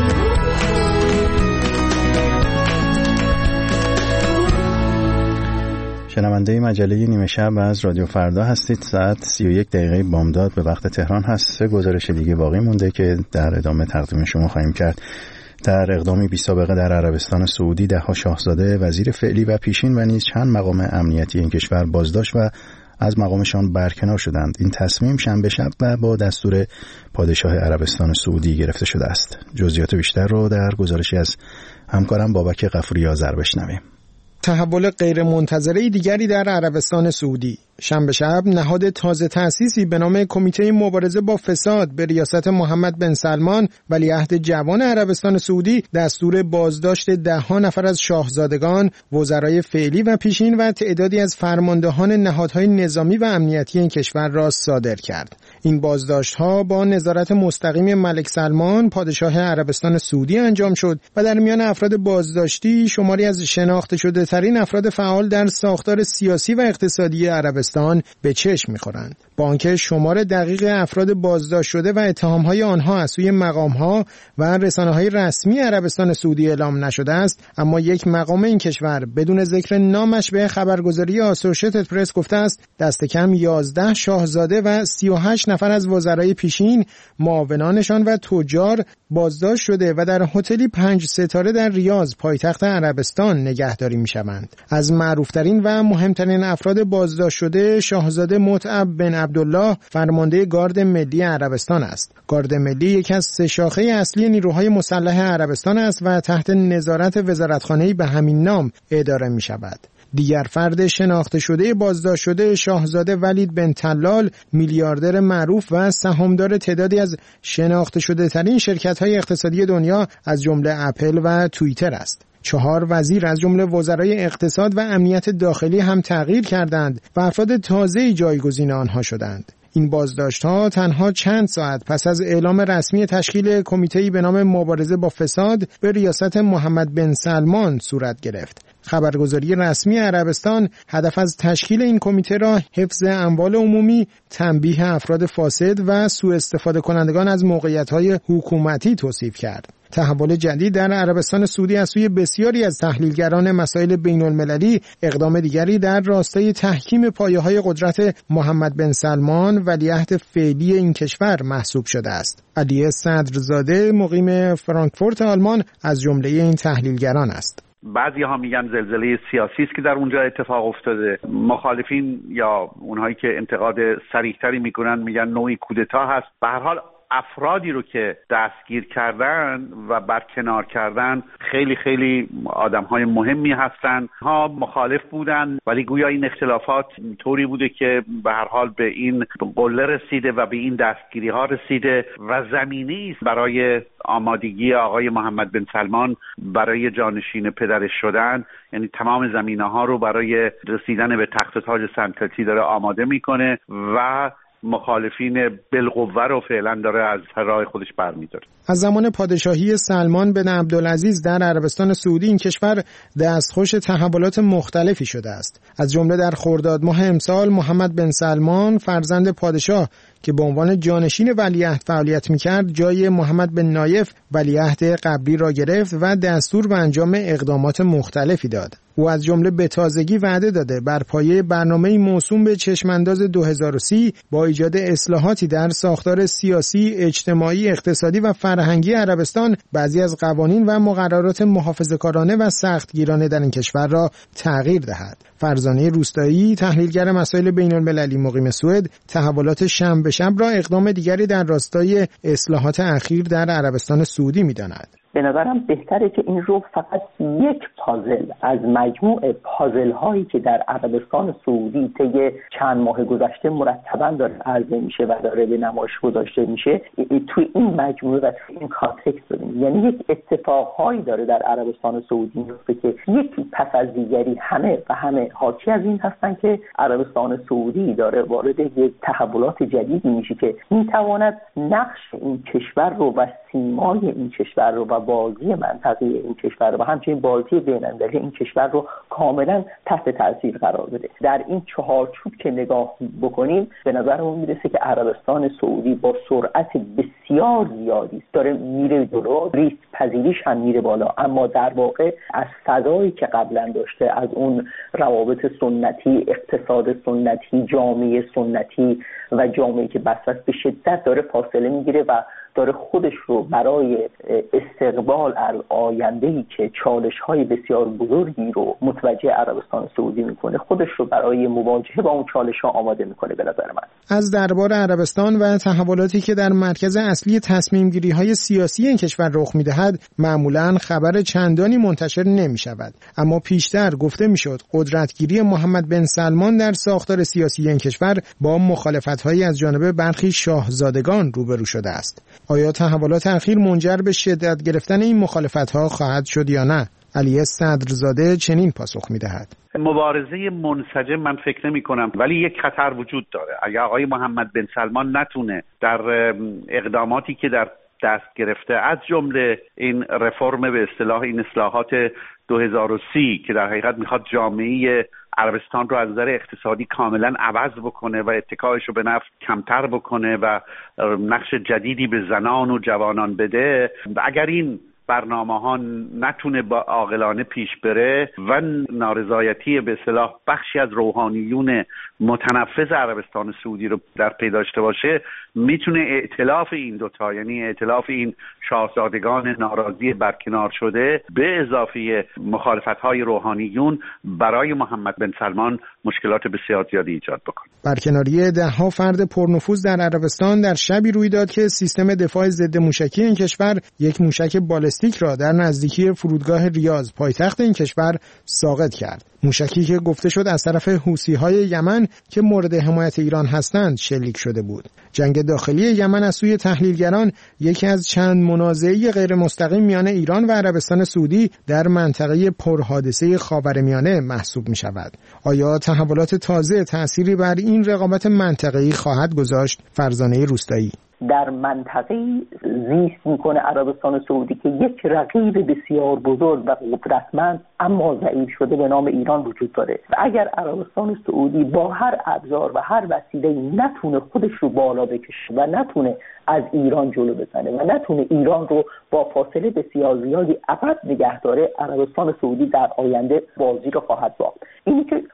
شنونده مجله نیمه شب از رادیو فردا هستید. ساعت 31 بامداد به وقت تهران هست. 3 گزارش دیگه باقی مونده که در ادامه تقدیم شما خواهیم کرد. در اقدامی بی سابقه در عربستان سعودی 10 شاهزاده، وزیر فعلی و پیشین و نیز چند مقام امنیتی این کشور بازداشت و از مقامشان برکنار شدند. این تصمیم شنبه شب و با دستور پادشاه عربستان سعودی گرفته شده است. جزئیات بیشتر رو در گزارشی از همکارم بابک غفوری آذر بشنویم. تحول غیرمنتظره دیگری در عربستان سعودی. شنبه شب نهاد تازه تأسیسی به نام کمیته مبارزه با فساد به ریاست محمد بن سلمان ولیعهد جوان عربستان سعودی دستور بازداشت 10 نفر از شاهزادگان، وزرای فعلی و پیشین و تعدادی از فرماندهان نهادهای نظامی و امنیتی این کشور را صادر کرد. این بازداشت‌ها با نظارت مستقیم ملک سلمان پادشاه عربستان سعودی انجام شد و در میان افراد بازداشتی شماری از شناخته شده ترین افراد فعال در ساختار سیاسی و اقتصادی عربستان به چشم می‌خورند. با آنکه شمار دقیق افراد بازداشت شده و اتهام‌های آنها از سوی مقام‌ها و رسانه‌های رسمی عربستان سعودی اعلام نشده است، اما یک مقام این کشور بدون ذکر نامش به خبرگزاری آسوشیتد پرس گفته است دست کم 11 شاهزاده و 38 نفر از وزرای پیشین، معاونانشان و تجار بازداشت شده و در هتلی 5 ستاره در ریاض پایتخت عربستان نگهداری می‌شوند. از معروف‌ترین و مهمترین افراد بازداشت شده شاهزاده متعب بن عبدالله، فرمانده گارد ملی عربستان است. گارد ملی یکی از 3 شاخه اصلی نیروهای مسلح عربستان است و تحت نظارت وزارتخانه‌ای به همین نام اداره می‌شود. دیگر فرد شناخته شده بازداشت شده شاهزاده ولید بن طلال، میلیاردر معروف و سهامدار تعدادی از شناخته شده ترین شرکت‌های اقتصادی دنیا از جمله اپل و توییتر است. 4 وزیر از جمله وزرای اقتصاد و امنیت داخلی هم تغییر کردند و افراد تازه‌ای جایگزین آنها شدند. این بازداشت‌ها تنها چند ساعت پس از اعلام رسمی تشکیل کمیته‌ای به نام مبارزه با فساد به ریاست محمد بن سلمان صورت گرفت. خبرگزاری رسمی عربستان هدف از تشکیل این کمیته را حفظ اموال عمومی، تنبیه افراد فاسد و سوء استفاده کنندگان از موقعیت‌های حکومتی توصیف کرد. تحول جدید در عربستان سعودی از سوی بسیاری از تحلیلگران مسائل بین‌المللی اقدام دیگری در راستای تحکیم پایه‌های قدرت محمد بن سلمان ولیعهد فعلی این کشور محسوب شده است. علی صدرزاده مقیم فرانکفورت آلمان از جمله این تحلیلگران است. بعضی ها میگن زلزله سیاسی است که در اونجا اتفاق افتاده. مخالفین یا اونهایی که انتقاد صریح‌تری میکنن میگن نوعی کودتا هست. به هر حال افرادی رو که دستگیر کردن و برکنار کردن خیلی خیلی آدم‌های مهمی هستن. ها مخالف بودن ولی گویا این اختلافات طوری بوده که به هر حال به این قله رسیده و به این دستگیری ها رسیده و زمینه‌ای است برای آمادگی آقای محمد بن سلمان برای جانشین پدرش شدن. یعنی تمام زمینه‌ها رو برای رسیدن به تخت تاج سلطنتی داره آماده میکنه و مخالفین بالقوه رو فعلا داره از راه خودش برمی‌داره. از زمان پادشاهی سلمان بن عبدالعزیز در عربستان سعودی این کشور دستخوش تحولات مختلفی شده است. از جمله در خرداد ماه امسال محمد بن سلمان فرزند پادشاه که به عنوان جانشین ولیعهد فعالیت می‌کرد جای محمد بن نایف ولیعهد قبلی را گرفت و دستور به انجام اقدامات مختلفی داد. او از جمله به تازگی وعده داده بر پایه برنامه‌ای موسوم به چشمانداز 2030 با ایجاد اصلاحاتی در ساختار سیاسی، اجتماعی، اقتصادی و فرهنگی عربستان بعضی از قوانین و مقررات محافظه‌کارانه و سختگیرانه در این کشور را تغییر دهد. فرزانه روستایی، تحلیلگر مسائل بین‌المللی مقیم سوئد، تحولات شنبه شب را اقدام دیگری در راستای اصلاحات اخیر در عربستان سعودی می‌داند. به نظرم بهتره که این رو فقط یک پازل از مجموع پازل هایی که در عربستان سعودی طی چند ماه گذشته مرتباً داره عرضه میشه و داره به نمایش گذاشته میشه توی این مجموعه و توی این کانتکست ببینیم. یعنی یک اتفاقهایی داره در عربستان سعودی میفته که یکی پس از دیگری همه حاکی از این هستن که عربستان سعودی داره وارد یک تحولات جدیدی میشه که میتواند نقش این کشور رو و سیمای این کشور رو و بازی منطقه این کشور و همچنین بازی بین‌المللی این کشور رو کاملا تحت تاثیر قرار بده. در این چهارچوب که نگاه بکنیم به نظرمون میرسه که عربستان سعودی با سرعت بسیار زیادی داره میره جلو، ریسک پذیریش هم میره بالا، اما در واقع از فضایی که قبلا داشته، از اون روابط سنتی، اقتصاد سنتی، جامعه سنتی و جامعه که بساط به شدت داره فاصله میگیره و داره خودش رو برای استقبال از آینده‌ای که چالش‌های بسیار بزرگی رو متوجه عربستان سعودی میکنه، خودش رو برای مواجهه با اون چالش‌ها آماده میکنه. به نظر من از دربار عربستان و تحولاتی که در مرکز اصلی تصمیم‌گیری‌های سیاسی این کشور رخ می‌دهد معمولاً خبر چندانی منتشر نمی‌شود، اما پیشتر گفته می‌شد قدرتگیری محمد بن سلمان در ساختار سیاسی این کشور با مخالفت‌هایی از جانب برخی شاهزادگان روبرو شده است. آیا تحولات اخیر منجر به شدت گرفتن این مخالفت‌ها خواهد شد یا نه؟ علی صدرزاده چنین پاسخ می‌دهد: مبارزه منسجم من فکر نمی‌کنم، ولی یک خطر وجود داره. اگر آقای محمد بن سلمان نتونه در اقداماتی که در دست گرفته از جمله این رفرم به اصطلاح این اصلاحات 2030 که در حقیقت میخواد جامعه عربستان رو از نظر اقتصادی کاملا عوض بکنه و اتکایش رو به نفت کمتر بکنه و نقش جدیدی به زنان و جوانان بده، اگر این برنامه‌ها نتونه با عاقلانه پیش بره و نارضایتی به اصطلاح بخشی از روحانیون متنفذ عربستان سعودی رو در پی داشته باشه، میتونه ائتلاف این دوتا، یعنی ائتلاف این شاهزادگان ناراضی برکنار شده به اضافه مخالفت‌های روحانیون برای محمد بن سلمان مشکلات بسیار زیادی ایجاد بکنه. برکناری ده‌ها فرد پرنفوذ در عربستان در شبی روی داد که سیستم دفاع ضد موشکی این کشور یک موشک بالستیک را در نزدیکی فرودگاه ریاض پایتخت این کشور ساقط کرد. موشکی که گفته شد از طرف حوثی‌های یمن که مورد حمایت ایران هستند شلیک شده بود. جنگ داخلی یمن از سوی تحلیلگران یکی از چند منازعه غیر مستقیم میان ایران و عربستان سعودی در منطقه پرحادثه خاورمیانه محسوب می شود. آیا تحولات تازه تأثیری بر این رقابت منطقه‌ای خواهد گذاشت؟ فرزانه روستایی: در منطقه زیست میکنه عربستان سعودی که یک رقیب بسیار بزرگ و قدرتمند اما ضعیف شده به نام ایران وجود داره و اگر عربستان سعودی با هر ابزار و هر وسیله‌ای نتونه خودش رو بالا بکشه و نتونه از ایران جلو بزنه و نتونه ایران رو با فاصله بسیار زیادی عقب نگه داره، عربستان سعودی در آینده بازی رو خواهد باخت. اینی که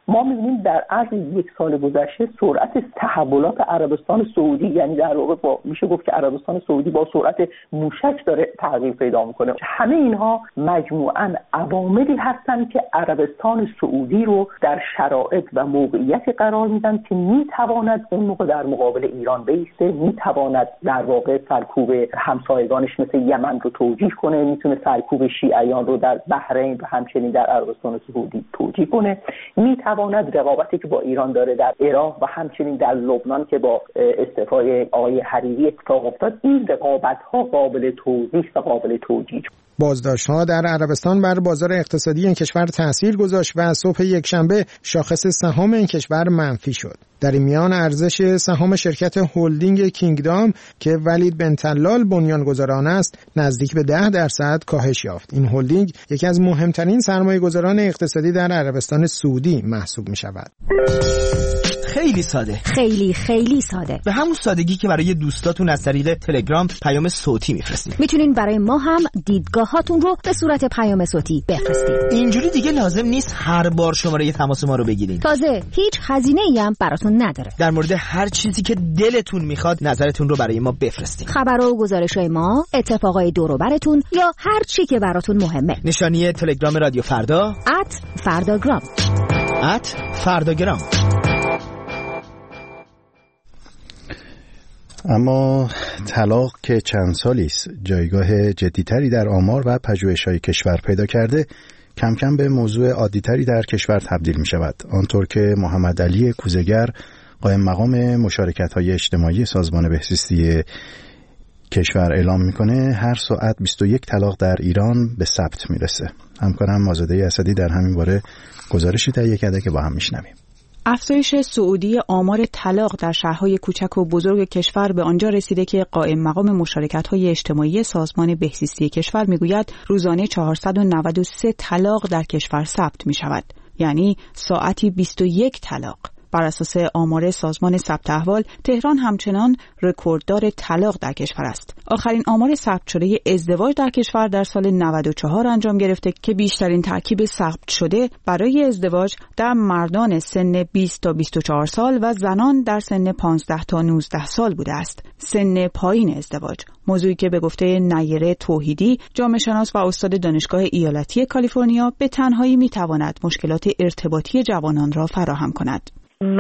ما می‌بینیم در عرض 1 سال گذشته سرعت تحولات عربستان سعودی، یعنی در واقع میشه گفت که عربستان سعودی با سرعت موشک داره تغییر پیدا میکنه. همه اینها مجموعاً عواملی هستند که عربستان سعودی رو در شرایط و موقعیتی قرار میدن که میتواند اون موقع در مقابل ایران بیسته، میتواند در واقع سرکوب همسایگانش مثل یمن رو توجیه کنه، میتونه سرکوب شیعیان رو در بحرین و همچنین در عربستان سعودی توجیه کنه، میتواند رقابتی که با ایران داره در عراق و همچنین در لبنان که با استعفای آقای حریری اتفاق افتاد، این رقابت‌ها قابل توضیح و قابل توجیه. بازداشت‌ها در عربستان بر بازار اقتصادی این کشور تأثیر گذاشت و صبح یکشنبه شاخص سهام این کشور منفی شد. در این میان ارزش سهام شرکت هلدینگ کینگدام که ولید بن طلال بنیانگذار آن است نزدیک به 10% کاهش یافت. این هلدینگ یکی از مهمترین سرمایه‌گذاران اقتصادی در عربستان سعودی محسوب می‌شود. خیلی ساده، خیلی ساده، به همون سادگی که برای دوستاتون از طریق تلگرام پیام صوتی میفرستید. میتونین برای ما هم دیدگاهاتون رو به صورت پیام صوتی بفرستید. اینجوری دیگه لازم نیست هر بار شماره تماس ما رو بگیرین. تازه هیچ هزینه‌ای هم براتون نداره. در مورد هر چیزی که دلتون میخواد نظرتون رو برای ما بفرستید. خبرها و گزارش‌های ما، اتفاقای دور و براتون یا هر چی که براتون مهمه. نشانی تلگرام رادیو فردا @فرداگرام. @فرداگرام. اما طلاق که چند سالی است جایگاه جدیتری در آمار و پژوهش‌های کشور پیدا کرده، کم کم به موضوع عادیتری در کشور تبدیل می شود. آنطور که محمد علی کوزهگر قائم مقام مشارکت‌های اجتماعی سازمان بهزیستی کشور اعلام میکنه هر ساعت 21 طلاق در ایران به ثبت میرسه. همکارم آزاده اسدی در همین باره گزارشی تهیه کرده که با هم میشنویم. افزایش صعودی آمار طلاق در شهرهای کوچک و بزرگ کشور به آنجا رسیده که قائم مقام مشارکت‌های اجتماعی سازمان بهزیستی کشور میگوید روزانه 493 طلاق در کشور ثبت می‌شود، یعنی ساعتی 21 طلاق. بر اساس آمار سازمان ثبت احوال، تهران همچنان رکورددار طلاق در کشور است. آخرین آمار ثبت شده ازدواج در کشور در سال 94 انجام گرفته که بیشترین ترکیب ثبت شده برای ازدواج در مردان سن 20 تا 24 سال و زنان در سن 15 تا 19 سال بوده است. سن پایین ازدواج، موضوعی که به گفته نیره توحیدی، جامعه شناس و استاد دانشگاه ایالتی کالیفرنیا، به تنهایی میتواند مشکلات ارتباطی جوانان را فراهم کند.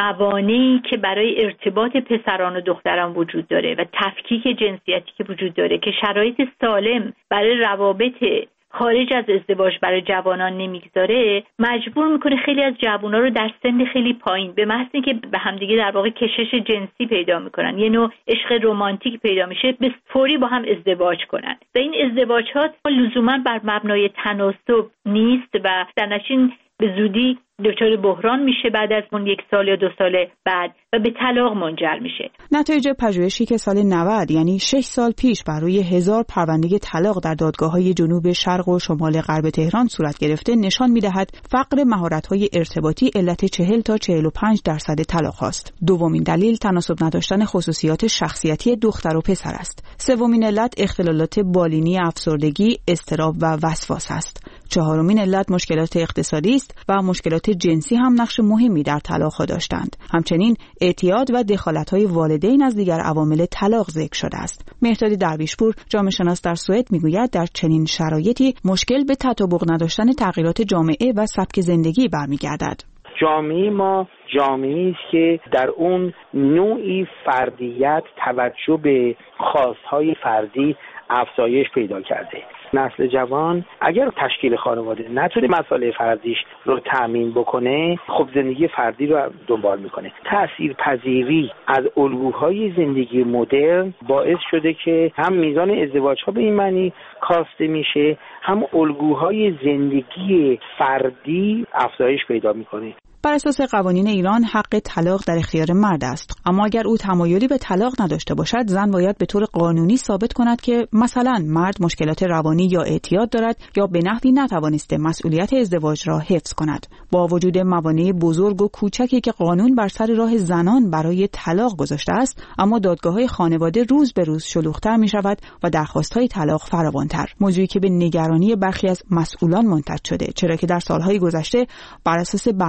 موانعی که برای ارتباط پسران و دختران وجود داره و تفکیک جنسیتی که وجود داره که شرایط سالم برای روابط خارج از ازدواج برای جوانان نمیگذاره، مجبور میکنه خیلی از جوانان رو در سن خیلی پایین به محض اینکه به همدیگه در واقع کشش جنسی پیدا میکنن، یه نوع عشق رمانتیک پیدا میشه، به فوری با هم ازدواج کنن و این ازدواجات لزوما بر مبنای تناسب نیست و در نتیجه به زودی دچار بحران میشه بعد از اون 1 سال یا 2 سال بعد و به طلاق منجر میشه. نتایج پژوهشی که سال 90 یعنی 6 سال پیش بر روی 1000 پرونده طلاق در دادگاه‌های جنوب شرق و شمال غرب تهران صورت گرفته نشان میدهد فقر مهارت‌های ارتباطی علت 40 تا 45% طلاق است. دومین دلیل تناسب نداشتن خصوصیات شخصیتی دختر و پسر است. سومین علت اختلالات بالینی، افسردگی، اضطراب و وسواس است. چهارمین علت مشکلات اقتصادی است و مشکلات جنسی هم نقش مهمی در طلاق داشتند. همچنین اعتیاد و دخالت‌های والدین از دیگر عوامل طلاق ذکر شده است. مهرداد درویشپور، جامعه شناس در سوئد، میگوید در چنین شرایطی مشکل به تطابق نداشتن تغییرات جامعه و سبک زندگی برمیگردد. جامعه ما جامعه‌ای است که در اون نوعی فردیت، توجه به خواست‌های فردی افزایش پیدا کرده. نسل جوان اگر تشکیل خانواده نتونه مسائل فردیش رو تأمین بکنه، خب زندگی فردی رو دنبال میکنه. تأثیرپذیری از الگوهای زندگی مدرن باعث شده که هم میزان ازدواج‌ها به این معنی کاسته میشه، هم الگوهای زندگی فردی افزایش پیدا میکنه. بر اساس قوانین ایران حق طلاق در اختیار مرد است، اما اگر او تمایلی به طلاق نداشته باشد، زن باید به طور قانونی ثابت کند که مثلا مرد مشکلات روانی یا اعتیاد دارد یا به نحوی نتوانسته مسئولیت ازدواج را حفظ کند. با وجود موانع بزرگ و کوچکی که قانون بر سر راه زنان برای طلاق گذاشته است، اما دادگاه‌های خانواده روز به روز شلوغ‌تر می‌شود و درخواست‌های طلاق فراوان‌تر، موضوعی که به نگرانی برخی از مسئولان منتج شده، چرا که در سال‌های گذشته بر اساس برنامه‌های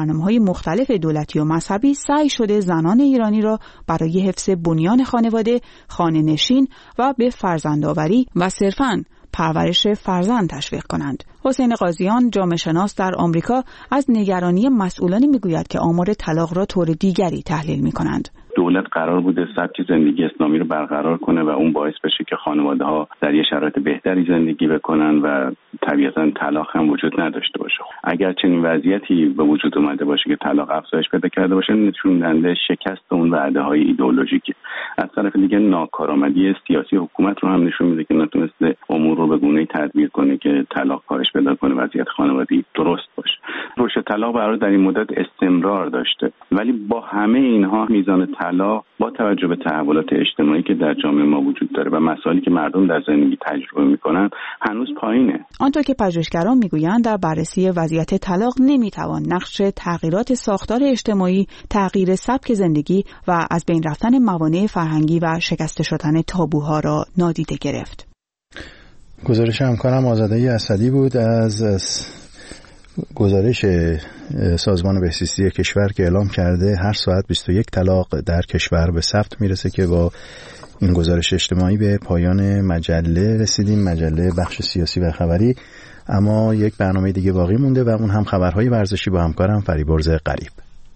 مختلف دولتی و مذهبی سعی شده زنان ایرانی را برای حفظ بنیان خانواده، خانه نشین و به فرزندآوری و صرفاً پرورش فرزند تشویق کنند. حسین قاضیان، جامعه شناس در آمریکا، از نگرانی مسئولانی میگوید که آمار طلاق را طور دیگری تحلیل می‌کنند. دولت قرار بوده سبک زندگی اسلامی رو برقرار کنه و اون باعث بشه که خانواده‌ها در یه شرایط بهتری زندگی بکنن و طبیعتاً طلاق هم وجود نداشته باشه. اگر چنین وضعیتی به وجود اومده باشه که طلاق افزایش پیدا کرده باشه، نشون دهنده شکست اون وعده‌های ایدئولوژیکی. از طرف دیگه ناکارآمدی سیاسی حکومت رو هم نشون میده که نتونسته امور رو به گونه‌ای تدبیر کنه که طلاق کاهش پیدا کنه، وضعیت خانوادگی درست باشه. رشد طلاق برای در این مدت استمرار داشته، ولی با همه اینها میزان طلاق با توجه به تحولات اجتماعی که در جامعه ما وجود داره و مسائلی که مردم در زندگی تجربه میکنن هنوز پایینه. آنطور که پژوهشگران میگویند در بررسی وضعیت طلاق نمیتوان نقش تغییرات ساختار اجتماعی، تغییر سبک زندگی و از بین رفتن موانع فرهنگی و شکسته شدن تابوها را نادیده گرفت. گزارش همکارم آزاده اسدی بود از گزارش سازمان بهزیستی کشور که اعلام کرده هر ساعت 21 طلاق در کشور به ثبت میرسه که با این گزارش اجتماعی به پایان مجله رسیدیم، مجله بخش سیاسی و خبری. اما یک برنامه دیگه باقی مونده و اون هم خبرهای ورزشی با همکارم فریبرز غریب.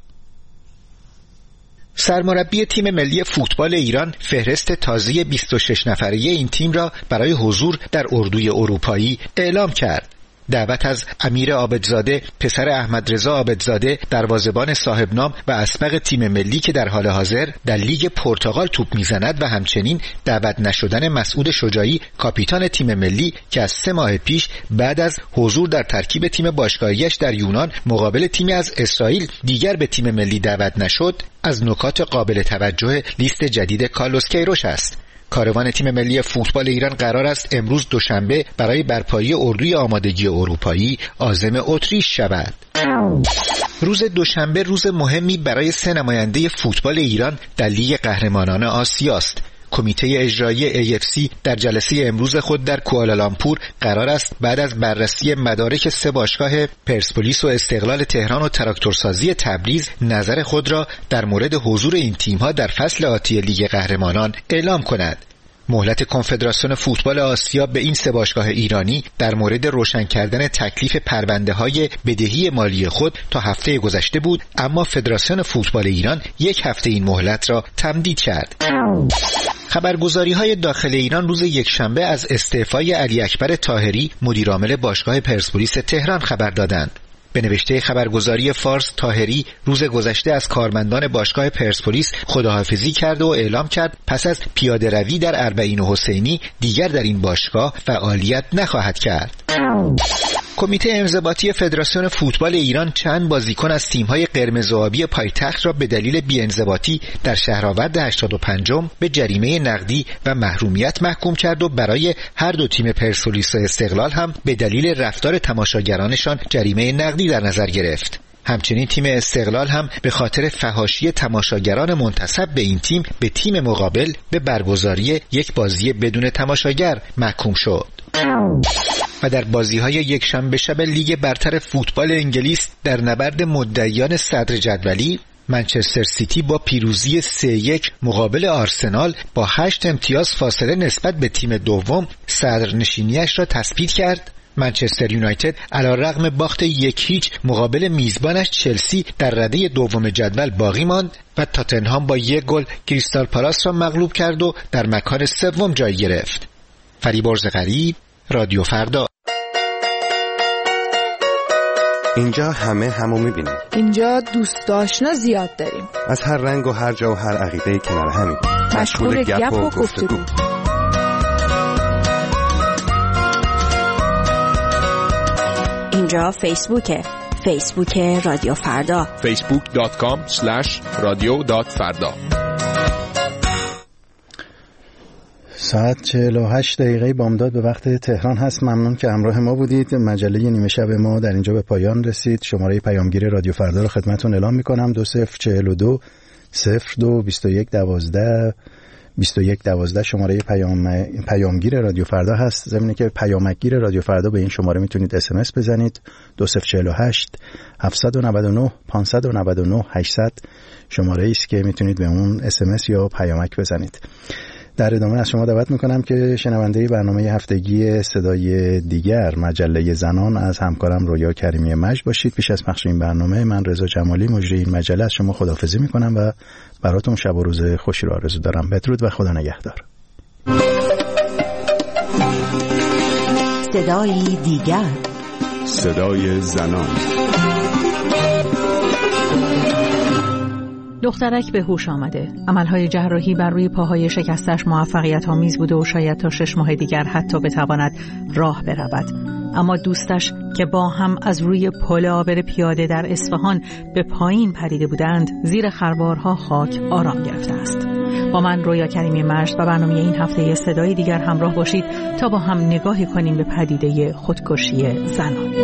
سرمربی تیم ملی فوتبال ایران فهرست تازه 26 نفره این تیم را برای حضور در اردوی اروپایی اعلام کرد. دعوت از امیر عابدزاده، پسر احمد رضا عابدزاده، دروازه‌بان صاحب نام و اسبق تیم ملی که در حال حاضر در لیگ پرتغال توپ میزند و همچنین دعوت نشدن مسعود شجاعی، کاپیتان تیم ملی که از 3 ماه پیش بعد از حضور در ترکیب تیم باشگاهیش در یونان مقابل تیمی از اسرائیل دیگر به تیم ملی دعوت نشد، از نکات قابل توجه لیست جدید کارلوس کیروش است. کاروان تیم ملی فوتبال ایران قرار است امروز دوشنبه برای برپایی اردوی آمادگی اروپایی عازم اتریش شود. روز دوشنبه روز مهمی برای 3 نماینده فوتبال ایران در لیگ قهرمانان آسیا است. کمیته اجرایی AFC در جلسه امروز خود در کوالالامپور قرار است بعد از بررسی مدارک 3 باشگاه پرسپولیس و استقلال تهران و تراکتورسازی تبریز نظر خود را در مورد حضور این تیم‌ها در فصل آتی لیگ قهرمانان اعلام کند. مهلت کنفدراسیون فوتبال آسیا به این 3 باشگاه ایرانی در مورد روشن کردن تکلیف پرونده‌های بدهی مالی خود تا هفته گذشته بود، اما فدراسیون فوتبال ایران 1 هفته این مهلت را تمدید کرد. خبرگزاری‌های داخل ایران روز یکشنبه از استعفای علی اکبر طاهری مدیرعامل باشگاه پرسپولیس تهران خبر دادند. به نوشته خبرگزاری فارس، طاهری روز گذشته از کارمندان باشگاه پرسپولیس خداحافظی کرد و اعلام کرد پس از پیاده روی در اربعین حسینی دیگر در این باشگاه فعالیت نخواهد کرد. کمیته انضباطی فدراسیون فوتبال ایران چند بازیکن از تیم‌های قرمز و آبی پایتخت را به دلیل بی‌انضباطی در شهرآورد 85 به جریمه نقدی و محرومیت محکوم کرد و برای هر دو تیم پرسپولیس و استقلال هم به دلیل رفتار تماشاگرانشان جریمه نقدی در نظر گرفت. همچنین تیم استقلال هم به خاطر فحاشی تماشاگران منتسب به این تیم به تیم مقابل به برگزاری یک بازی بدون تماشاگر محکوم شد. و در بازی‌های یکشنبه شب لیگ برتر فوتبال انگلیس در نبرد مدعیان صدر جدولی، منچستر سیتی با پیروزی 3-1 مقابل آرسنال با 8 امتیاز فاصله نسبت به تیم دوم صدرنشینی‌اش را تثبیت کرد. منچستر یونایتد علی‌رغم باخت 1-0 مقابل میزبانش چلسی در رده دوم جدول باقی ماند و تاتنهام با 1 گل کریستال پالاس را مغلوب کرد و در مکان سوم جای گرفت. فریبرز غریب، رادیو فردا. اینجا همو میبینیم. اینجا دوست آشنا زیاد داریم. از هر رنگ و هر جا و هر عقیده کنار همیم. مشغول گپ و گفتگو. اینجا فیسبوک رادیو فردا. facebook.com/radio.farda. ساعت 48 دقیقه بامداد به وقت تهران هست. ممنون که همراه ما بودید. مجله نیمه شب ما در اینجا به پایان رسید. شماره پیامگیر رادیو فردا رو خدمتتون اعلام میکنم: 2042 02 21 12 2112 شماره پیامگیر رادیو فردا هست. ضمن که پیامگیر رادیو فردا به این شماره میتونید SMS بزنید. 2048 799 599 800 شماره است که میتونید به اون SMS یا پیامک بزنید. در ادامه از شما دعوت میکنم که شنونده برنامه هفتگی صدای دیگر مجله زنان از همکارم رویا کریمی مجد باشید. پیش از پخش این برنامه من رضا جمالی مجری این مجله از شما خداحافظی میکنم و براتون شب و روز خوشی رو آرزو دارم. بدرود و خدا نگهدار. صدای دیگر، صدای زنان. دخترک به هوش آمده. عملهای جراحی بر روی پاهای شکستش موفقیت آمیز بوده و شاید تا 6 ماه دیگر حتی بتواند راه برود. اما دوستش که با هم از روی پل عابر پیاده در اصفهان به پایین پریده بودند، زیر خروارها خاک آرام گرفته است. با من رویا کریمی مجد و برنامه این هفته صدای دیگر همراه باشید تا با هم نگاهی کنیم به پدیده خودکشی زنان.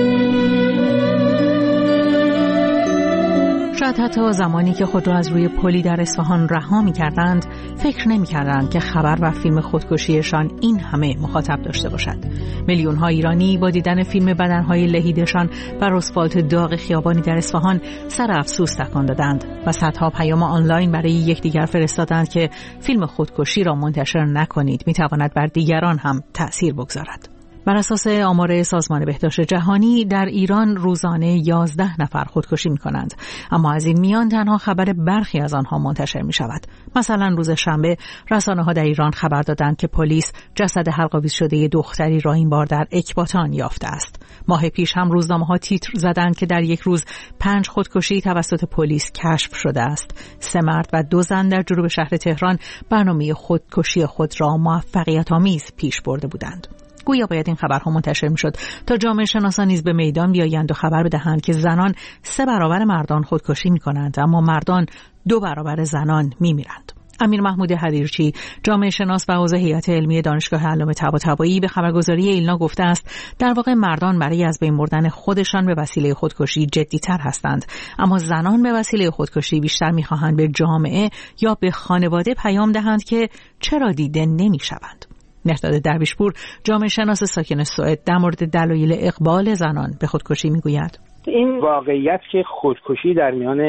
شاید حتی زمانی که خود را از روی پلی در اصفهان رها می‌کردند، فکر نمی‌کردند که خبر و فیلم خودکشیشان این همه مخاطب داشته باشد. میلیون‌ها ایرانی با دیدن فیلم بدن‌های لهیدشان بر آسفالت داغ خیابانی در اصفهان سر افسوس تکان دادند و صدها پیام آنلاین برای یکدیگر فرستادند که فیلم خودکشی را منتشر نکنید، می‌تواند بر دیگران هم تأثیر بگذارد. بر اساس آمار سازمان بهداشت جهانی در ایران روزانه 11 نفر خودکشی می‌کنند، اما از این میان تنها خبر برخی از آنها منتشر می‌شود. مثلا روز شنبه رسانه‌ها در ایران خبر دادند که پلیس جسد حلق‌آویز شده دختری را این بار در اکباتان یافته است. ماه پیش هم روزنامه‌ها تیتر زدند که در یک روز 5 خودکشی توسط پلیس کشف شده است. 3 مرد و 2 زن در جنوب شهر تهران برنامه خودکشی خود را موفقیت‌آمیز پیش برده بودند. گویا باید این خبرها منتشر میشد تا جامعه شناسان نیز به میدان بیایند و خبر بدهند که زنان 3 برابر مردان خودکشی می‌کنند، اما مردان 2 برابر زنان می‌میرند. امیر محمود حریرچی، جامعه شناس و عضو هیئت علمی دانشگاه علامه طباطبایی، به خبرگزاری ایلنا گفته است در واقع مردان برای از بین بردن خودشان به وسیله خودکشی جدی‌تر هستند، اما زنان به وسیله خودکشی بیشتر می‌خواهند به جامعه یا به خانواده پیام دهند که چرا دیده نمی‌شوند. مهرداد درویشپور، جامعه شناس ساکن سوئد، در مورد دلایل اقبال زنان به خودکشی میگوید: این واقعیت که خودکشی در میان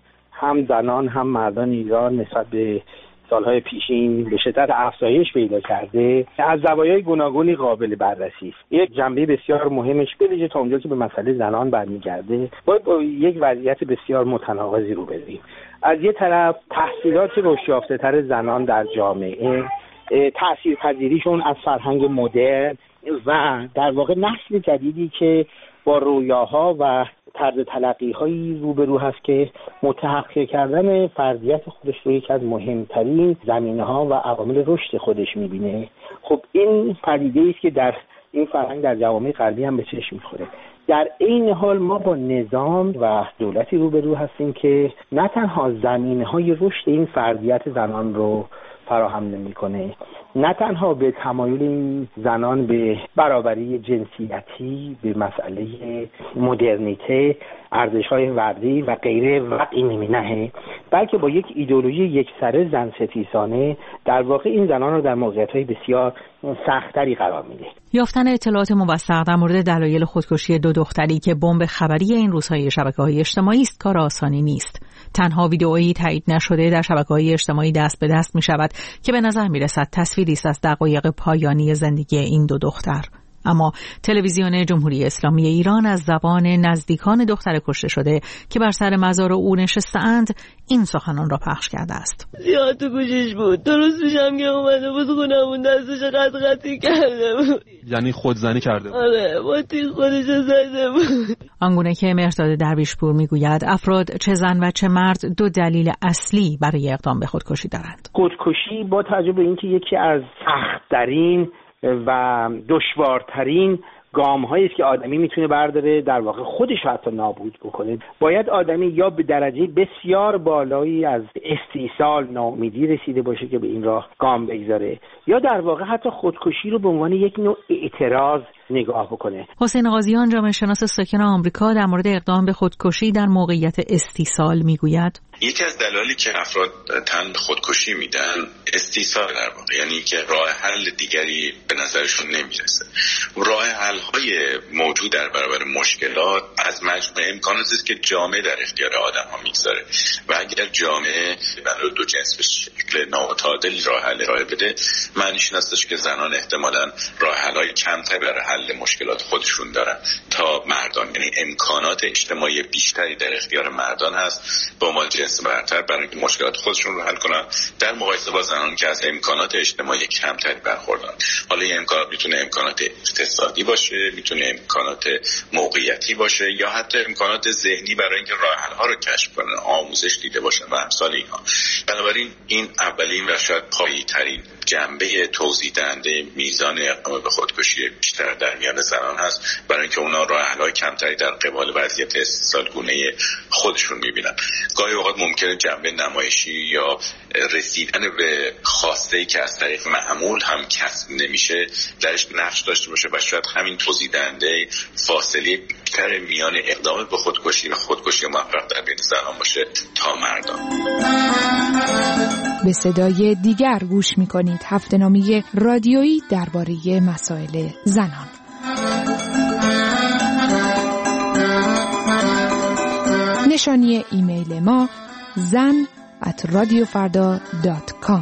هم زنان هم مردان ایران نسبت به سالهای پیشین به شدت افزایش پیدا کرده، از زوایای گوناگونی قابل بررسی است. یک جنبه بسیار مهمش بویژه تا اونجا که به مسئله زنان برمیگرده، باید با یک وضعیت بسیار متناقضی روبرویم. از یک طرف تحصیلات رشدیافته‌تر زنان در جامعه، تأثیرپذیریشون از فرهنگ مدرن و در واقع نسل جدیدی که با رویاها و طرز تلقی‌هایی روبرو هست که متحقق کردن فردیت خودش رو یکی از مهمترین زمینه‌ها و عوامل رشد خودش می‌بینه. خب این پدیده است که در این فرهنگ در جوامع غربی هم به چشم می‌خوره. در این حال ما با نظام و دولتی روبرو هستیم که نه تنها زمینه‌های رشد این فردیت زنان رو فراهم نمی‌کنه، نه تنها به تمایل این زنان به برابری جنسیتی، به مسئله مدرنیته، ارزش‌های وردی و غیره وقعی نمی‌نهه، بلکه با یک ایدئولوژی یکسره زن ستیزانه در واقع این زنان رو در موقعیت‌های بسیار سخت‌تری قرار میده. یافتن اطلاعات موثق در مورد دلایل خودکشی 2 دختری که بمب خبری این روزهای شبکه‌های اجتماعی است کار آسانی نیست. تنها ویدئویی تایید نشده در شبکه‌های اجتماعی دست به دست می‌شود که به نظر می‌رسد تصویری است از دقایق پایانی زندگی این 2 دختر. اما تلویزیون جمهوری اسلامی ایران از زبان نزدیکان دختر کشته شده که بر سر مزار او نشسته‌اند این سخنان را پخش کرده است. زیاد تو گوشش بود، درست میشم که اومده بود خونمون دستش قطعی کرده بود، یعنی خودزنی کرده بود. آره با تیغ خودش زده بود. آنگونه که مهرداد درویشپور میگوید افراد چه زن و چه مرد 2 دلیل اصلی برای اقدام به خودکشی دارند. خودکشی با توجه به اینکه یکی از سخت‌ترین و دشوارترین گام‌هایی است که آدمی میتونه برداره در واقع خودش رو حتی نابود بکنه، باید آدمی یا به درجه بسیار بالایی از استیصال، ناامیدی رسیده باشه که به این راه گام بگذاره، یا در واقع حتی خودکشی رو به عنوان یک نوع اعتراض نگاه بکنه. حسین قاضیان، جامعه شناس ساکن آمریکا، در مورد اقدام به خودکشی در موقعیت استیصال میگوید: یکی از دلایلی که افراد تن به خودکشی میدن استیصال در واقع، یعنی که راه حل دیگری به نظرشون نمیرسه. راه حل های موجود در برابر مشکلات از مجموعه امکاناتی است که جامعه در اختیار آدم ها میگذاره و اگر جامعه برای دو جنس به شکل نامتعادل راه حل ارائه بده، معنیش این هستش که زنان احتمالاً راه حل های کمتری برای حل مشکلات خودشون دارن تا مردان، یعنی امکانات اجتماعی بیشتری در اختیار مردان هست با عنوان جنس برتر برای اینکه مشکلات خودشون رو حل کنن در مقایسه با زنان که از امکانات اجتماعی کمتری برخوردارن. حالا این امکانات میتونه امکانات اقتصادی باشه، میتونه امکانات موقعیتی باشه یا حتی امکانات ذهنی برای اینکه راه حل ها رو کشف کنن، آموزش دیده باشن و امثال اینها. بنابراین این اولین و شاید پایه‌ترین جنبه توضیح دهنده میزان اقدام به خودکشی بیشتر در میان زنان هست، برای اینکه اونا راه حل‌های کمتری در قبال وضعیت استیصالگونه خودشون می‌بینن. گاهی اوقات ممکنه جنبه نمایشی یا رسیدن به خواسته‌ای که از طریق معمول هم کسب نمیشه درش نقش داشته باشه و شاید همین توضیح دهنده فاصله بیشتر میان اقدام به خودکشی و خودکشی موفق در بین زنان باشه تا مردان. به صدای دیگر گوش می‌کنید، هفته‌نامه رادیویی درباره مسائل زنان. نشانی ایمیل ما zan@radiofarda.com.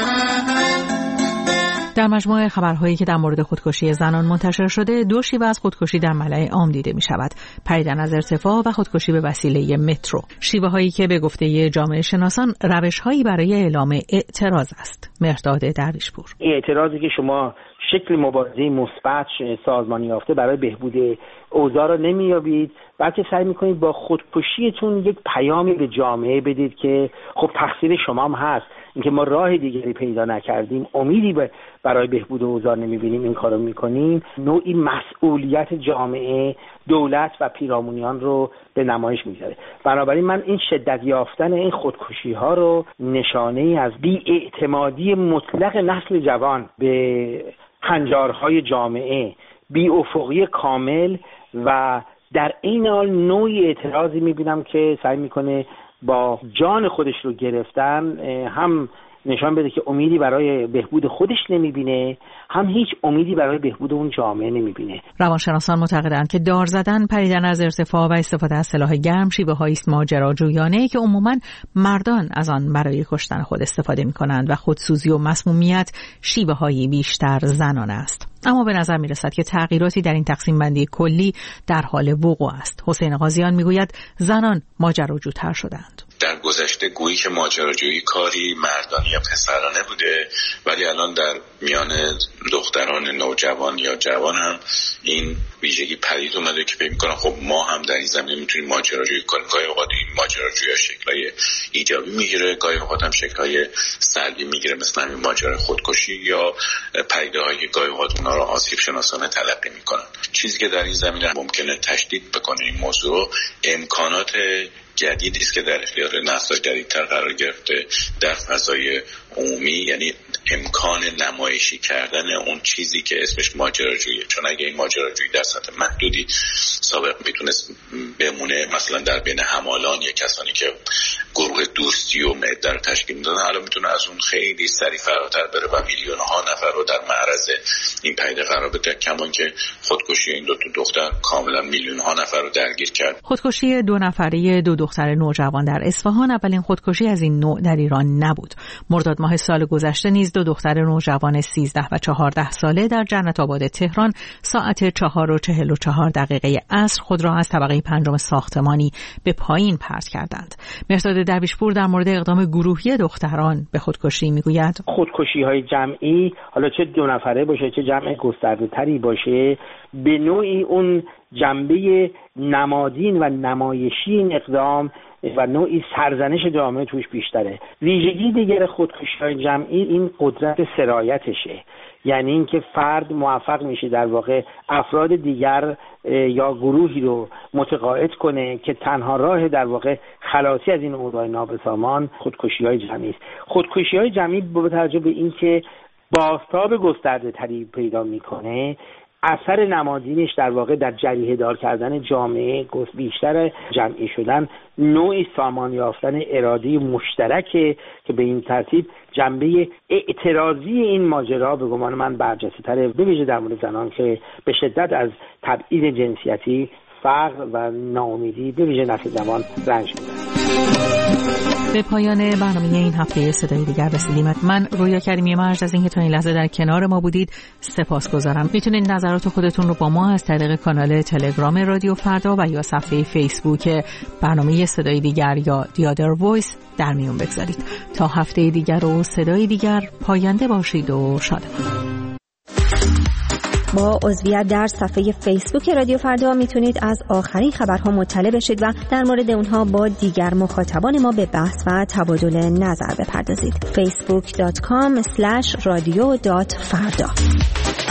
در مجموعه خبرهایی که در مورد خودکشی زنان منتشر شده، دو شیوه از خودکشی در ملأ عام دیده می شود: پریدن از ارتفاع و خودکشی به وسیله مترو. شیوه هایی که به گفته جامعه شناسان روش هایی برای اعلام اعتراض است. مهرداد درویشپور: اعتراضی که شما شکل مبارزه مثبت سازمانی یافته برای بهبود اوضاع را نمیابید، بلکه سعی میکنید با خودکشیتون یک پیامی به جامعه بدید که خب تقصیر شما هم هست، اینکه ما راه دیگری پیدا نکردیم، امیدی برای بهبود اوضاع نمیبینیم، این کارو میکنیم. نوعی مسئولیت جامعه، دولت و پیرامونیان رو به نمایش میذاره. بنابراین من این شدت یافتن این خودکشی ها رو نشانه‌ای از بی‌اعتمادی مطلق نسل جوان به هنجارهای جامعه، بی‌افقی کامل و در این حال نوعی اعتراضی میبینم که سعی میکنه با جان خودش رو گرفتن هم نشان بده که امیدی برای بهبود خودش نمیبینه، هم هیچ امیدی برای بهبود اون جامعه نمیبینه. روانشناسان معتقدند که دار زدن، پریدن از ارتفاع و استفاده از سلاح گرم شیوه‌هایی است ماجراجویانه که عموماً مردان از آن برای کشتن خود استفاده می‌کنند و خودسوزی و مسمومیت شیوه‌هایی بیشتر زنانه است. اما به نظر می‌رسد که تغییراتی در این تقسیم بندی کلی در حال وقوع است. حسین قاضیان می‌گوید زنان ماجراجوتر شدند. در گذشته گویی که ماجراجویی کاری مردانی یا پسرانه بوده، ولی الان در میان دختران نوجوان یا جوان هم این ویژگی پدید اومده که فکر می‌کنن خب ما هم در این زمینه میتونیم ماجراجویی کنیم. گاهی اوقات این ماجراجویی شکل‌های ایجابی میگیره، گاهی اوقات هم شکل‌های سلبی میگیره، مثل همین ماجرای خودکشی یا پدیده‌هایی که گاهی اوقات اونا رو آسیب شناسانه تلقی می‌کنن. چیزی که در این زمینه ممکنه تشدید بکنه این موضوع، امکانات جدیدی است که در اختیار نسل جدیدتر قرار گرفته در فضای عمومی، یعنی امکان نمایشی کردن اون چیزی که اسمش ماجراجویی. چون اگه این ماجراجویی در سطح محدودی سابق میتونست بمونه، مثلا در بین همالان یا کسانی که گروه دوستی و معده رو تشکیل میدادن، حالا میتونه از اون خیلی سریع فراتر بره و میلیون‌ها نفر رو در معرض این پدیده قرار بده، کما که خودکشی این دو دختر کاملا میلیون‌ها نفر رو درگیر کرد. خودکشی دو نفره دو دختر نوجوان در اصفهان اولین خودکشی از این نوع در ایران نبود. مرداد ماه سال گذشته نیز دو دختر نوجوان 13 و 14 ساله در جنت آباد تهران ساعت 4:44 عصر خود را از طبقه 5 ساختمانی به پایین پرت کردند. مهرداد درویشپور در مورد اقدام گروهی دختران به خودکشی میگوید: خودکشی‌های جمعی، حالا چه دو نفره باشه چه جمع گسترده‌تری باشه، به نوعی اون جنبه نمادین و نمایشی این اقدام و نوعی سرزنش جامعه توش بیشتره. ویژگی دیگر خودکشی‌های جمعی این قدرت سرایتشه، یعنی اینکه فرد موفق میشه در واقع افراد دیگر یا گروهی رو متقاعد کنه که تنها راه در واقع خلاصی از این اوضاع نابسامان خودکشی‌های جمعی است. خودکشی‌های جمعی با توجه به اینکه بازتاب گسترده تری پیدا میکنه، اثر نمادینش در واقع در جریحه دار کردن جامعه، بیشتر جمعی شدن، نوعی سامان یافتن ارادی مشترکه که به این ترتیب جنبه اعتراضی این ماجرا به گمان من برجسته تره، به ویژه در مورد زنان که به شدت از تبعیض جنسیتی، فقر و ناامیدی به ویژه نسل جوان رنج می‌برند. به پایان برنامه این هفته صدای دیگر رسیدیم. من رویا کریمی مرج از اینکه تا این لحظه در کنار ما بودید سپاسگزارم. میتونید نظرات خودتون رو با ما از طریق کانال تلگرام رادیو فردا و یا صفحه فیسبوک برنامه صدای دیگر یا The Other Voice در میون بگذارید. تا هفته دیگر و صدای دیگر، پاینده باشید و شادمان. با عضویت در صفحه فیسبوک رادیو فردا میتونید از آخرین خبرها مطلع بشید و در مورد اونها با دیگر مخاطبان ما به بحث و تبادل نظر بپردازید. facebook.com/radio.farda